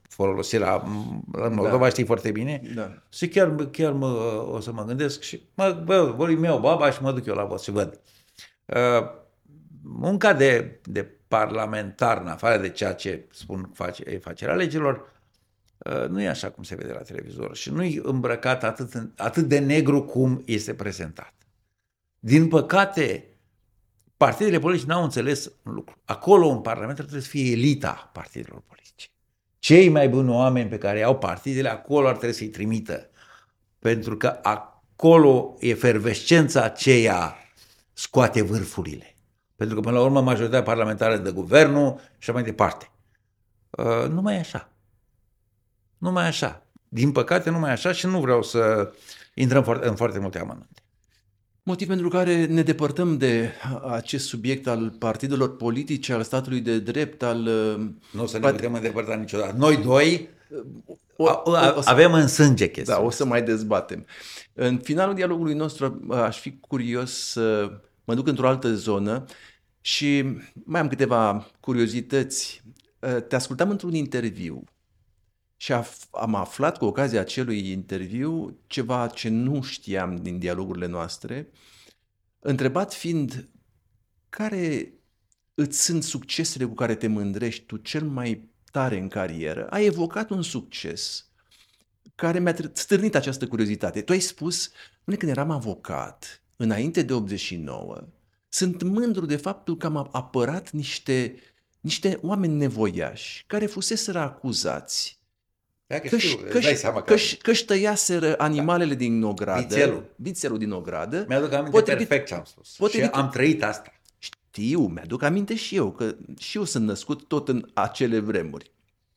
folosirea în Moldova, da. Știi foarte bine. Da. Și chiar, chiar mă, o să mă gândesc și mă, bă, vorbim meu baba și mă duc eu la vot și văd. Uh, munca de, de parlamentar, în afară de ceea ce spun face, facerea legilor, uh, nu e așa cum se vede la televizor și nu e îmbrăcat atât, atât de negru cum este prezentat. Din păcate, partidele politice n-au înțeles un lucru. Acolo, în Parlament, trebuie să fie elita partidelor politice. Cei mai buni oameni pe care au partidele, acolo ar trebui să-i trimită. Pentru că acolo efervescența aceea scoate vârfurile. Pentru că, până la urmă, majoritatea parlamentară de guvernul și mai departe. Uh, nu mai e așa. Nu mai e așa. Din păcate, nu mai e așa și nu vreau să intrăm în foarte multe amănunte. Motiv pentru care ne depărtăm de acest subiect al partidelor politice, al statului de drept, al... Nu o să ne putem îndepărta niciodată. Noi doi o, o, o să, avem în sânge chestia. Da, o să mai dezbatem. În finalul dialogului nostru aș fi curios să mă duc într-o altă zonă și mai am câteva curiozități. Te ascultam într-un interviu și am aflat cu ocazia acelui interviu ceva ce nu știam din dialogurile noastre, întrebat fiind care îți sunt succesele cu care te mândrești tu cel mai tare în carieră. Ai evocat un succes care mi-a stârnit această curiozitate. Tu ai spus, când eram avocat, înainte de optzeci și nouă, sunt mândru de faptul că am apărat niște, niște oameni nevoiași care fuseseră acuzați că își tăiaseră animalele da. din ogradă, vițelul. vițelul din ogradă. Mi-aduc aminte potrivit, perfect ce am spus potrivit, și am trăit asta. Știu, mi-aduc aminte și eu, că și eu sunt născut tot în acele vremuri.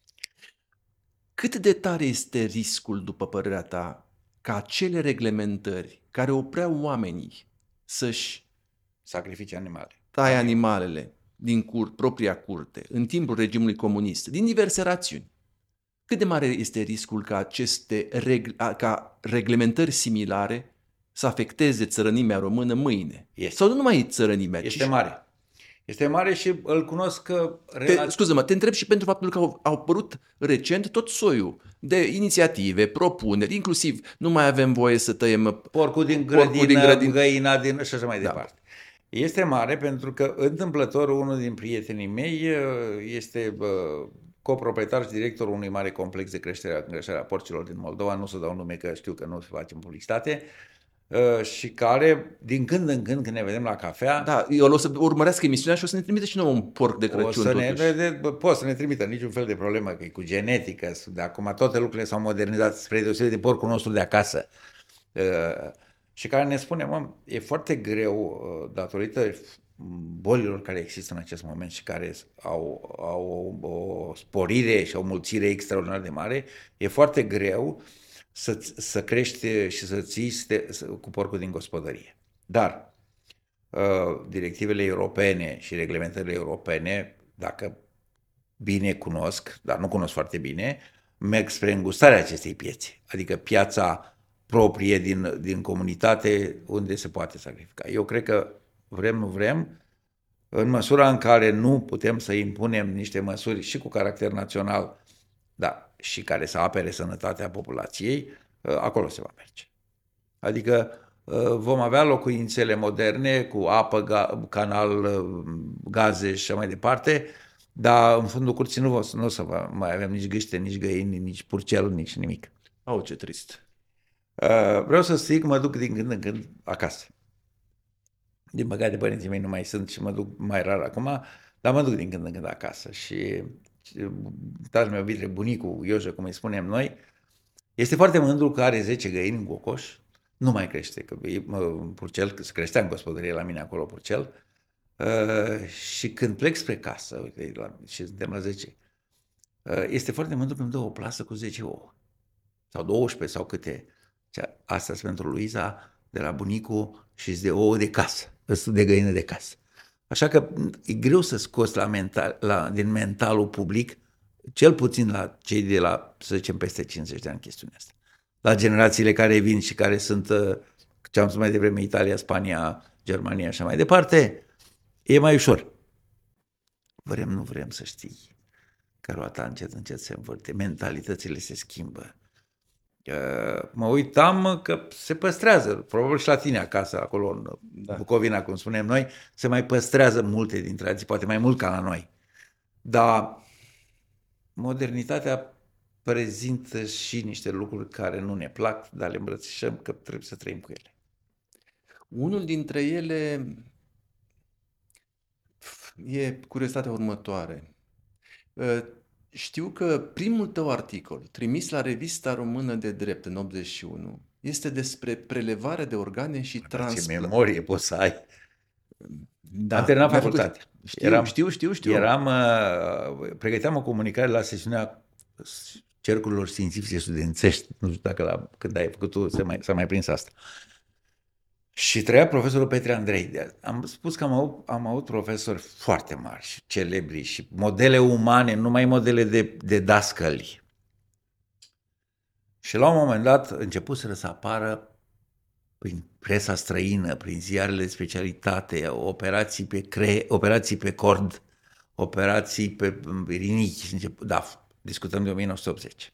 Cât de tare este riscul, după părerea ta, ca acele reglementări care opreau oamenii să-și sacrifice animale, taie animalele din cur, propria curte, în timpul regimului comunist, din diverse rațiuni, cât de mare este riscul ca aceste reg- ca reglementări similare să afecteze țărănimea română mâine? Este. Sau nu numai țărănimea, Este ci... mare. Este mare și îl cunosc că... Te, scuză-mă, te întreb și pentru faptul că au, au apărut recent tot soiul de inițiative, propuneri, inclusiv nu mai avem voie să tăiem porcul din grădină, porcul din grădină. Găina din... și așa mai da. departe. Este mare pentru că întâmplător unul din prietenii mei este coproprietar și directorul unui mare complex de creștere a porcilor din Moldova, nu o să dau nume că știu că nu se face în publicitate, și care, din când în când, când ne vedem la cafea... Da, eu o să urmărească emisiunea și o să ne trimită și nouă un porc de Crăciun. O să ne, de, pot să ne trimită, niciun fel de problemă, că e cu genetică, de acum toate lucrurile s-au modernizat spre deosebire de porcul nostru de acasă. Și care ne spune, mă, e foarte greu, datorită bolilor care există în acest moment și care au, au o sporire și o mulțire extraordinar de mare, e foarte greu să, să crești și să ții să, cu porcul din gospodărie. Dar uh, directivele europene și reglementările europene, dacă bine cunosc, dar nu cunosc foarte bine, merg spre îngustarea acestei piețe, adică piața proprie din, din comunitate unde se poate sacrifica. Eu cred că vrem, nu vrem, în măsura în care nu putem să impunem niște măsuri și cu caracter național, da, și care să apere sănătatea populației, acolo se va merge. Adică vom avea locuințele moderne cu apă, ga, canal, gaze și așa mai departe, dar în fundul curții nu, nu o să mai avem nici gâște, nici găini, nici purcel, nici nimic. Au, ce trist. Vreau să zic, mă duc din când în când acasă. Din păcate, părinții mei nu mai sunt și mă duc mai rar acum, dar mă duc din când în când acasă. Și tatăl meu vitre, bunicul Ioșă, cum îi spunem noi, este foarte mândru că are zece găini în cocoș, nu mai crește, că purcel, se creștea în gospodărie la mine acolo purcel, uh, și când plec spre casă, uite, la, și suntem la zece, uh, este foarte mândru că îmi dă o plasă cu zece ouă, sau douăsprezece, sau câte. Asta sunt pentru Luiza, de la bunicul și de ouă de casă, de găină de casă. Așa că e greu să scoți la mental, la, din mentalul public, cel puțin la cei de la, să zicem, peste cincizeci de ani chestiunea asta. La generațiile care vin și care sunt, ce am spus mai devreme, Italia, Spania, Germania și așa mai departe, e mai ușor. Vrem, nu vrem să știi. că roata încet, încet se învârte, mentalitățile se schimbă. Mă uitam că se păstrează, probabil și la tine acasă, acolo în da. Bucovina, cum spunem noi, se mai păstrează multe din tradiții, poate mai mult ca la noi. Dar modernitatea prezintă și niște lucruri care nu ne plac, dar le îmbrățișăm că trebuie să trăim cu ele. Unul dintre ele e curiozitatea următoare. Știu că primul tău articol, trimis la Revista Română de Drept în optzeci și unu, este despre prelevarea de organe și transplant. Ce memorie poți să ai! Da, am terminat facultate. Știu, eram, știu, știu, știu. Eram, uh, pregăteam o comunicare la sesiunea cercurilor științifice studențești. Nu știu dacă la, când ai făcut tu s-a mai, s-a mai prins asta. Și trăia profesorul Petre Andrei. Am spus că am avut, am avut profesori foarte mari și celebri și modele umane, numai modele de, de dascăli. Și la un moment dat începuseră să apară prin presa străină, prin ziarele de specialitate, operații pe cre, operații pe cord, operații pe rinichi. Da, discutăm de o mie nouă sute optzeci.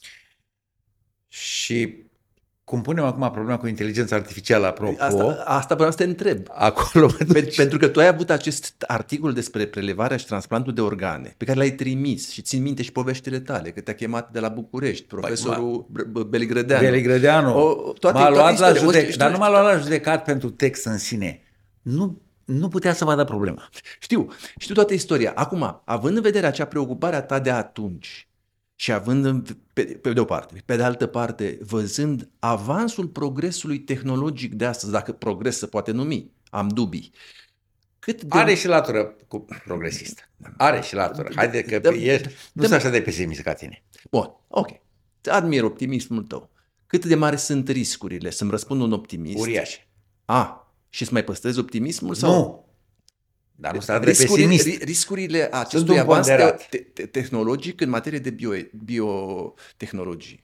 Și cum punem acum problema cu inteligența artificială, apropo... Asta, asta vreau să te întreb. Acolo, pentru că tu ai avut acest articol despre prelevarea și transplantul de organe, pe care l-ai trimis și țin minte și poveștile tale, că te-a chemat de la București, profesorul Beligrădeanu. Beligrădeanu o, toate, m-a luat la istoria, judec, dar nu m-a luat la judecat pentru text în sine. Nu, nu putea să vadă problema. Știu, știu toată istoria. Acum, având în vedere acea preocupare a ta de atunci, și având, pe, pe de o parte, pe de altă parte, văzând avansul progresului tehnologic de astăzi, dacă progres se poate numi, am dubii. Cât de... Are și latură progresistă. Are și latură. Haide că de, ești, nu sunt așa de pesimist ca tine. Bun, ok. Admir optimismul tău. Cât de mari sunt riscurile? Să-mi răspund un optimist. Uriașe. A, și să mai păstrezi optimismul? Sau... Nu. Dar nu sunt de pesimist. Riscurile acestui avans te, te, tehnologic în materie de bio, biotehnologii.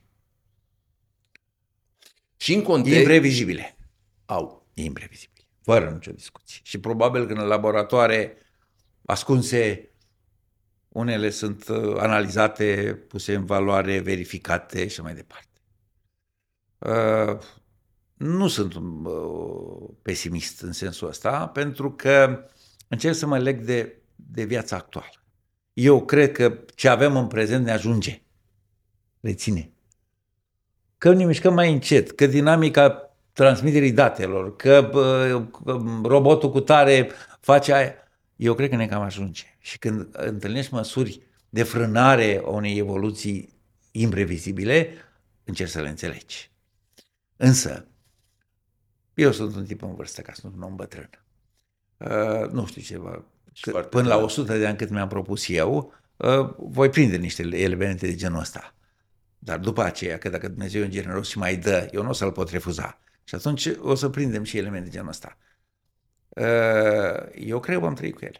Și în context... Imprevizibile. Au. Imprevizibile. Fără nicio discuție. Și probabil că în laboratoare ascunse, unele sunt analizate, puse în valoare, verificate și mai departe. Uh, nu sunt uh, pesimist în sensul ăsta, pentru că încerc să mă leg de, de viața actuală. Eu cred că ce avem în prezent ne ajunge. Reține. Că ne mișcăm mai încet, că dinamica transmiterii datelor, că uh, robotul cu tare face aia. Eu cred că ne cam ajunge. Și când întâlnești măsuri de frânare a unei evoluții imprevizibile, încerci să le înțelegi. Însă, eu sunt un tip în vârstă, ca să nu un om bătrân. Uh, nu știu ceva, până la o sută de ani cât mi-am propus eu, uh, voi prinde niște elemente de genul ăsta. Dar după aceea, că dacă Dumnezeu e un generos și mai dă, eu nu o să-l pot refuza. Și atunci o să prindem și elemente de genul ăsta. Uh, eu cred că vom trăi cu ele.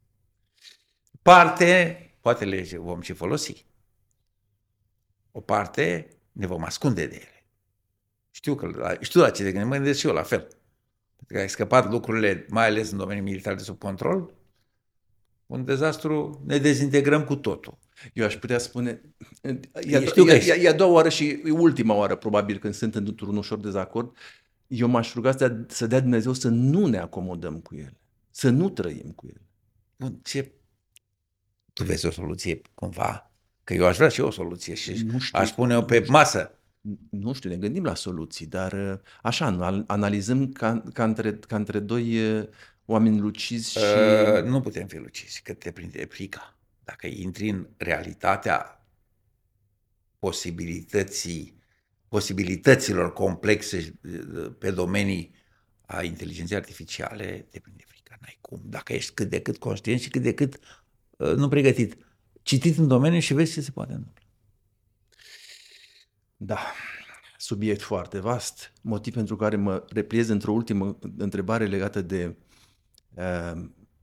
Parte, poate le vom și folosi. O parte ne vom ascunde de ele. Știu, că, știu la ce de gândesc, mă gândesc și eu la fel. Că ai scăpat lucrurile, mai ales în domeniul militar, de sub control, un dezastru, ne dezintegrăm cu totul. Eu aș putea spune, e, știu e, e, e a doua oară și ultima oară, probabil, când sunt într-un ușor dezacord, eu m-aș ruga să dea, să dea Dumnezeu să nu ne acomodăm cu el, să nu trăim cu el. Bun, ce? Tu vezi o soluție cumva? Că eu aș vrea și eu o soluție și aș pune-o pe masă. Nu știu, ne gândim la soluții, dar așa, analizăm ca, ca, între, ca între doi oameni lucizi și... Uh, nu putem fi lucizi, că te prinde frica. Dacă intri în realitatea posibilității, posibilităților complexe pe domenii a inteligenței artificiale, te prinde frica, n-ai cum. Dacă ești cât de cât conștient și cât de cât uh, nu pregătit. Citit în domeniu și vezi ce se poate întâmpla. Da, subiect foarte vast, motiv pentru care mă repliez într-o ultimă întrebare legată de uh,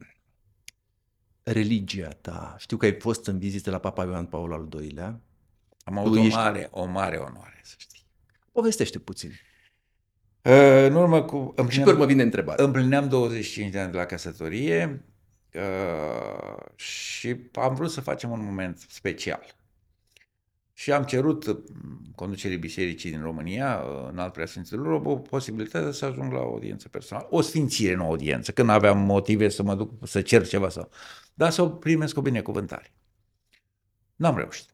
religia ta. Știu că ai fost în vizită la Papa Ioan Paul al doilea. Am avut o mare, o mare onoare, să știi. Povestește puțin. Uh, în urmă cu... Și pe urmă vine întrebarea. Împlineam douăzeci și cinci de ani de la căsătorie uh, și am vrut să facem un moment special. Și am cerut conducerii bisericii din România, în alt preasfințitul, o posibilitate să ajung la o audiență personală. O sfințire, nu o audiență, când aveam motive să mă duc să cer ceva sau... Dar să o primesc o binecuvântare. N-am reușit.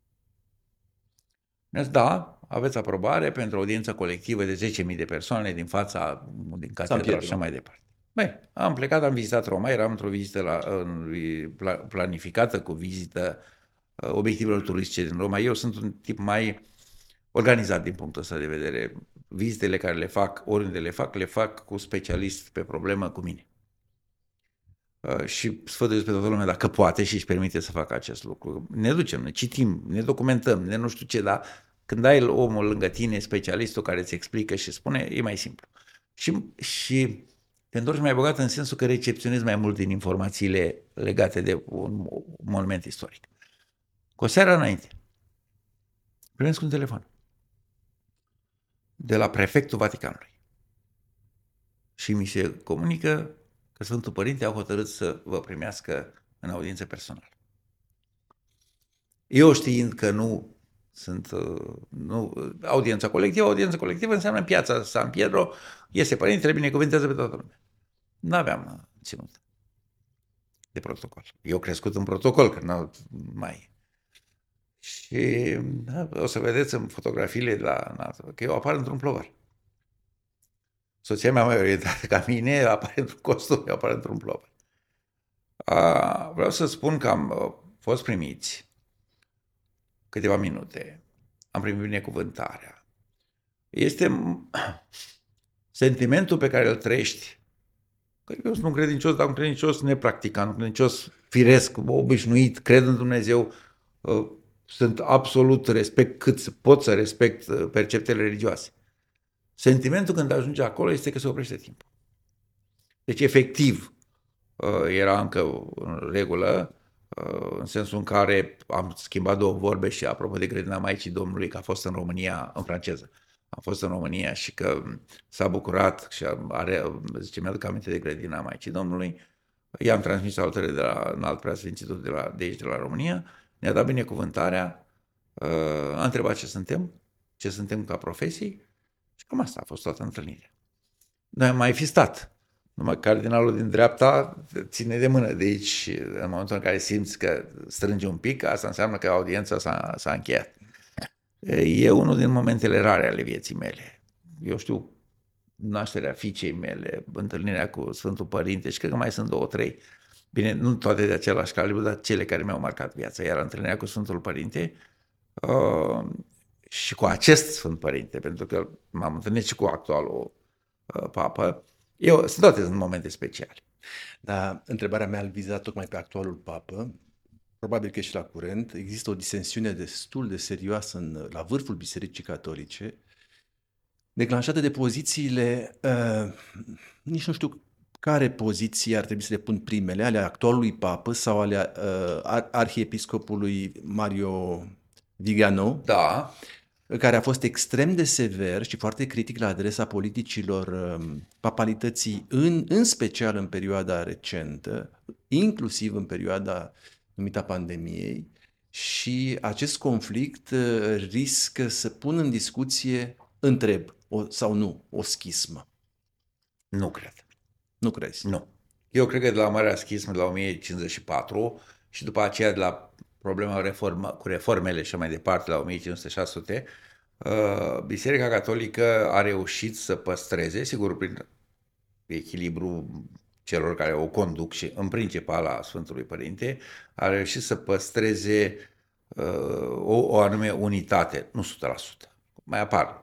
Mi-a zis, da, aveți aprobare pentru o audiență colectivă de zece mii de persoane din fața, din catedră și așa mai departe. Băi, am plecat, am vizitat Roma, eram într-o vizită la, în, planificată cu vizită obiectivelor turistice din Roma. Eu sunt un tip mai organizat din punctul ăsta de vedere. Vizitele care le fac, oriunde le fac, le fac cu specialist pe problemă, cu mine. Uh, și sfătuiesc pe toată lumea dacă poate și își permite să facă acest lucru. Ne ducem, ne citim, ne documentăm, ne nu știu ce, dar când ai omul lângă tine, specialistul care îți explică și spune, e mai simplu. Și, și te întorci mai bogat în sensul că recepționezi mai mult din informațiile legate de un, un monument istoric. Cu o seară înainte, primesc un telefon de la prefectul Vaticanului și mi se comunică că Sfântul Părinte a hotărât să vă primească în audiență personală. Eu știind că nu sunt, nu, audiența colectivă, audiența colectivă înseamnă în piața San Pietro, este Părintele, binecuvintează pe toată lumea. N-aveam ținut de protocol. Eu crescut în protocol, că nu mai... Și da, o să vedeți în fotografiile de la NATO că eu apar într-un plovar. Soția mea mai orientată ca mine apare într-un costum, eu apar într-un plovar. A, vreau să spun că am uh, fost primiți câteva minute. Am primit binecuvântarea. Este sentimentul pe care îl trăiești. Că eu sunt un credincios, dar un credincios nepracticant, un credincios firesc, obișnuit, cred în Dumnezeu, uh, sunt absolut respect cât pot să respect perceptele religioase. Sentimentul când ajunge acolo este că se oprește timpul. Deci, efectiv, era încă în regulă, în sensul în care am schimbat două vorbe și apropo de grădina Maicii Domnului, că a fost în România, în franceză, am fost în România și că s-a bucurat și are, zice, mi-aduc aminte de grădina Maicii Domnului, i-am transmis salutările de la Înalt Preasfințitul de, la, de aici, de la România, ne-a dat binecuvântarea, a întrebat ce suntem, ce suntem ca profesii și cam asta a fost toată întâlnirea. Noi am mai fi stat, numai cardinalul din dreapta ține de mână de aici, în momentul în care simți că strânge un pic, asta înseamnă că audiența s-a, s-a încheiat. E unul din momentele rare ale vieții mele. Eu știu nașterea fiicei mele, întâlnirea cu Sfântul Părinte și cred că mai sunt două, trei. Bine, nu toate de același calibru, dar cele care mi-au marcat viața. Iar întâlnirea cu Sfântul Părinte uh, și cu acest Sfânt Părinte, pentru că m-am întâlnit și cu actualul uh, papă, eu, sunt toate sunt momente speciale. Dar întrebarea mea îl viza tocmai pe actualul papă. Probabil că ești la curent. Există o disensiune destul de serioasă în, la vârful Bisericii Catolice, declanșată de pozițiile, uh, nici nu știu care poziții ar trebui să le pun primele, ale actualului papă sau ale uh, arhiepiscopului Mario Viganò, Da. care a fost extrem de sever și foarte critic la adresa politicilor uh, papalității, în, în special în perioada recentă, inclusiv în perioada numită pandemiei, și acest conflict uh, riscă să pună în discuție, întreb, o, sau nu, o schismă. Nu cred. Nu crezi? Nu. Eu cred că de la Marea Schismă, de la o mie cincizeci și patru și după aceea de la problema reformă, cu reformele și mai departe, la o mie cinci sute șase sute, Biserica Catolică a reușit să păstreze, sigur, prin echilibru celor care o conduc și în principal a Sfântului Părinte, a reușit să păstreze o, o anume unitate, nu o sută la sută. Mai apar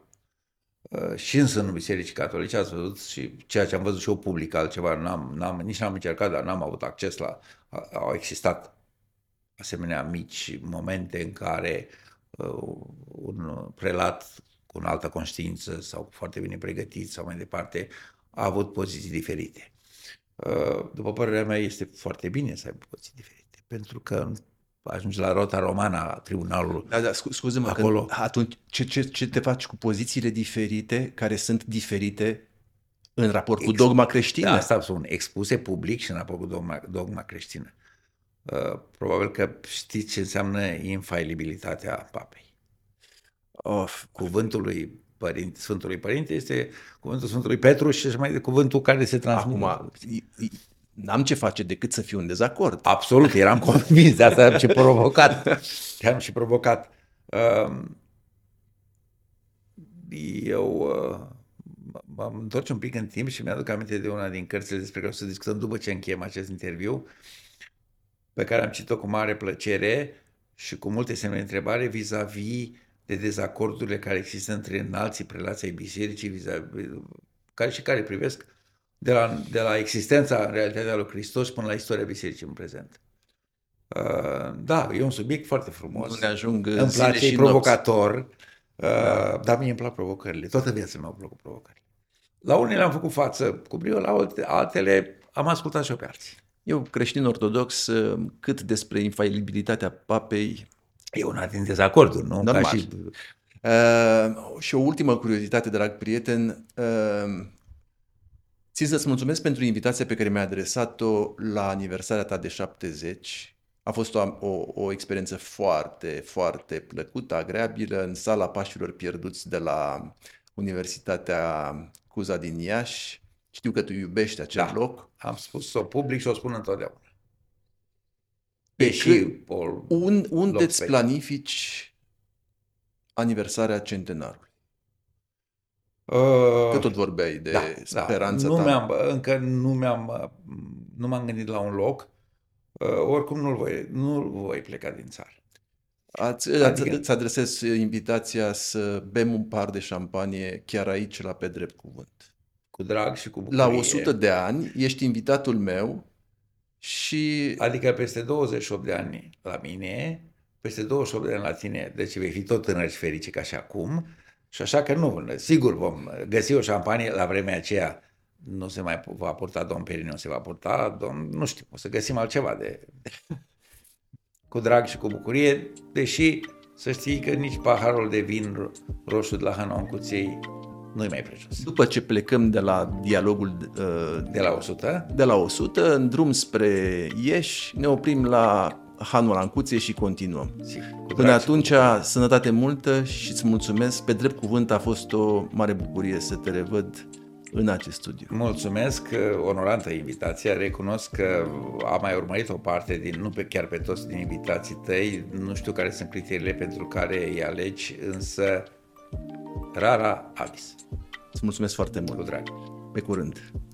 și în sânul Bisericii Catolice, ați văzut și ceea ce am văzut și eu public, altceva, n-am, n-am, nici n-am încercat, dar n-am avut acces la, au existat asemenea mici momente în care uh, un prelat cu o altă conștiință sau foarte bine pregătit sau mai departe a avut poziții diferite. Uh, după părerea mea este foarte bine să aibă poziții diferite, pentru că ajungi la rota romană a tribunalului. Da, da, scu- scuze-mă, acolo. Că atunci ce, ce, ce te faci cu pozițiile diferite, care sunt diferite În raport cu Ex- dogma creștină? Asta sunt expuse public și în raport cu dogma, dogma creștină. Uh, probabil că știți ce înseamnă infailibilitatea papei. Of. Cuvântul lui Părinte, Sfântului Părinte este cuvântul Sfântului Petru și așa mai de cuvântul care se transmite. Acum, n-am ce face decât să fiu în dezacord. Absolut, eram convins, de asta am și provocat. Am și provocat. Uh, eu uh, m-am întors un pic în timp și mi-aduc aminte de una din cărțile despre care o să discutăm după ce încheiem acest interviu, pe care am citit-o cu mare plăcere și cu multe semne de întrebare vis-a-vis de dezacordurile care există între înalții prelați ai bisericii, vis-a-vis, care și care privesc de la, de la existența în realitatea lui Hristos până la istoria bisericii în prezent. Uh, da, e un subiect foarte frumos. Nu ne ajung îmi zile place, și e provocator, uh, da. dar mie îmi plac provocările. Toată viața mi-au plăcut provocările. La unele am făcut față cu brio, la altele am ascultat și-o pe alții. Eu, creștin ortodox, cât despre infailibilitatea papei... E una din dezacorduri, nu? Normal. Ca și... Uh, și o ultimă curiozitate, drag prieten. Uh, țin să-ți mulțumesc pentru invitația pe care mi-ai adresat-o la aniversarea ta de șaptezeci. A fost o, o, o experiență foarte, foarte plăcută, agreabilă, în sala Pașilor Pierduți de la Universitatea Cuza din Iași. Știu că tu iubești acel da, loc. Am spus-o public și o spun întotdeauna. E și un, unde îți planifici aniversarea centenarului? Uh, că tot vorbeai de da, speranța da. Nu ta. Mi-am, încă nu, mi-am, nu m-am gândit la un loc. Uh, oricum nu-l voi, nu voi pleca din țară. Ați, adică... Îți adresez invitația să bem un par de șampanie chiar aici, la Pe Drept Cuvânt. Cu drag și cu bucurie. La o sută de ani ești invitatul meu și... Adică peste douăzeci și opt de ani la mine, peste douăzeci și opt de ani la tine, deci vei fi tot tânăr și fericit ca și acum. Și așa că nu, sigur vom găsi o șampanie la vremea aceea. Nu se mai va purta domn Perinion, se va purta domn, nu știu, o să găsim altceva de... cu drag și cu bucurie, deși să știi că nici paharul de vin roșu de la Hana Oncuței nu-i mai precios. După ce plecăm de la dialogul uh, de la o sută, de la o sută, în drum spre Ieși, ne oprim la Hanul Ancuței și continuăm. Sigur, Până atunci, sănătate multă și îți mulțumesc. Pe Drept Cuvânt a fost o mare bucurie să te revăd în acest studiu. Mulțumesc, onorantă invitația. Recunosc că am mai urmărit o parte din, nu pe chiar pe toți din invitații tăi, nu știu care sunt criteriile pentru care îi alegi, însă rara avis. Îți mulțumesc foarte mult. Cu drag. Pe curând.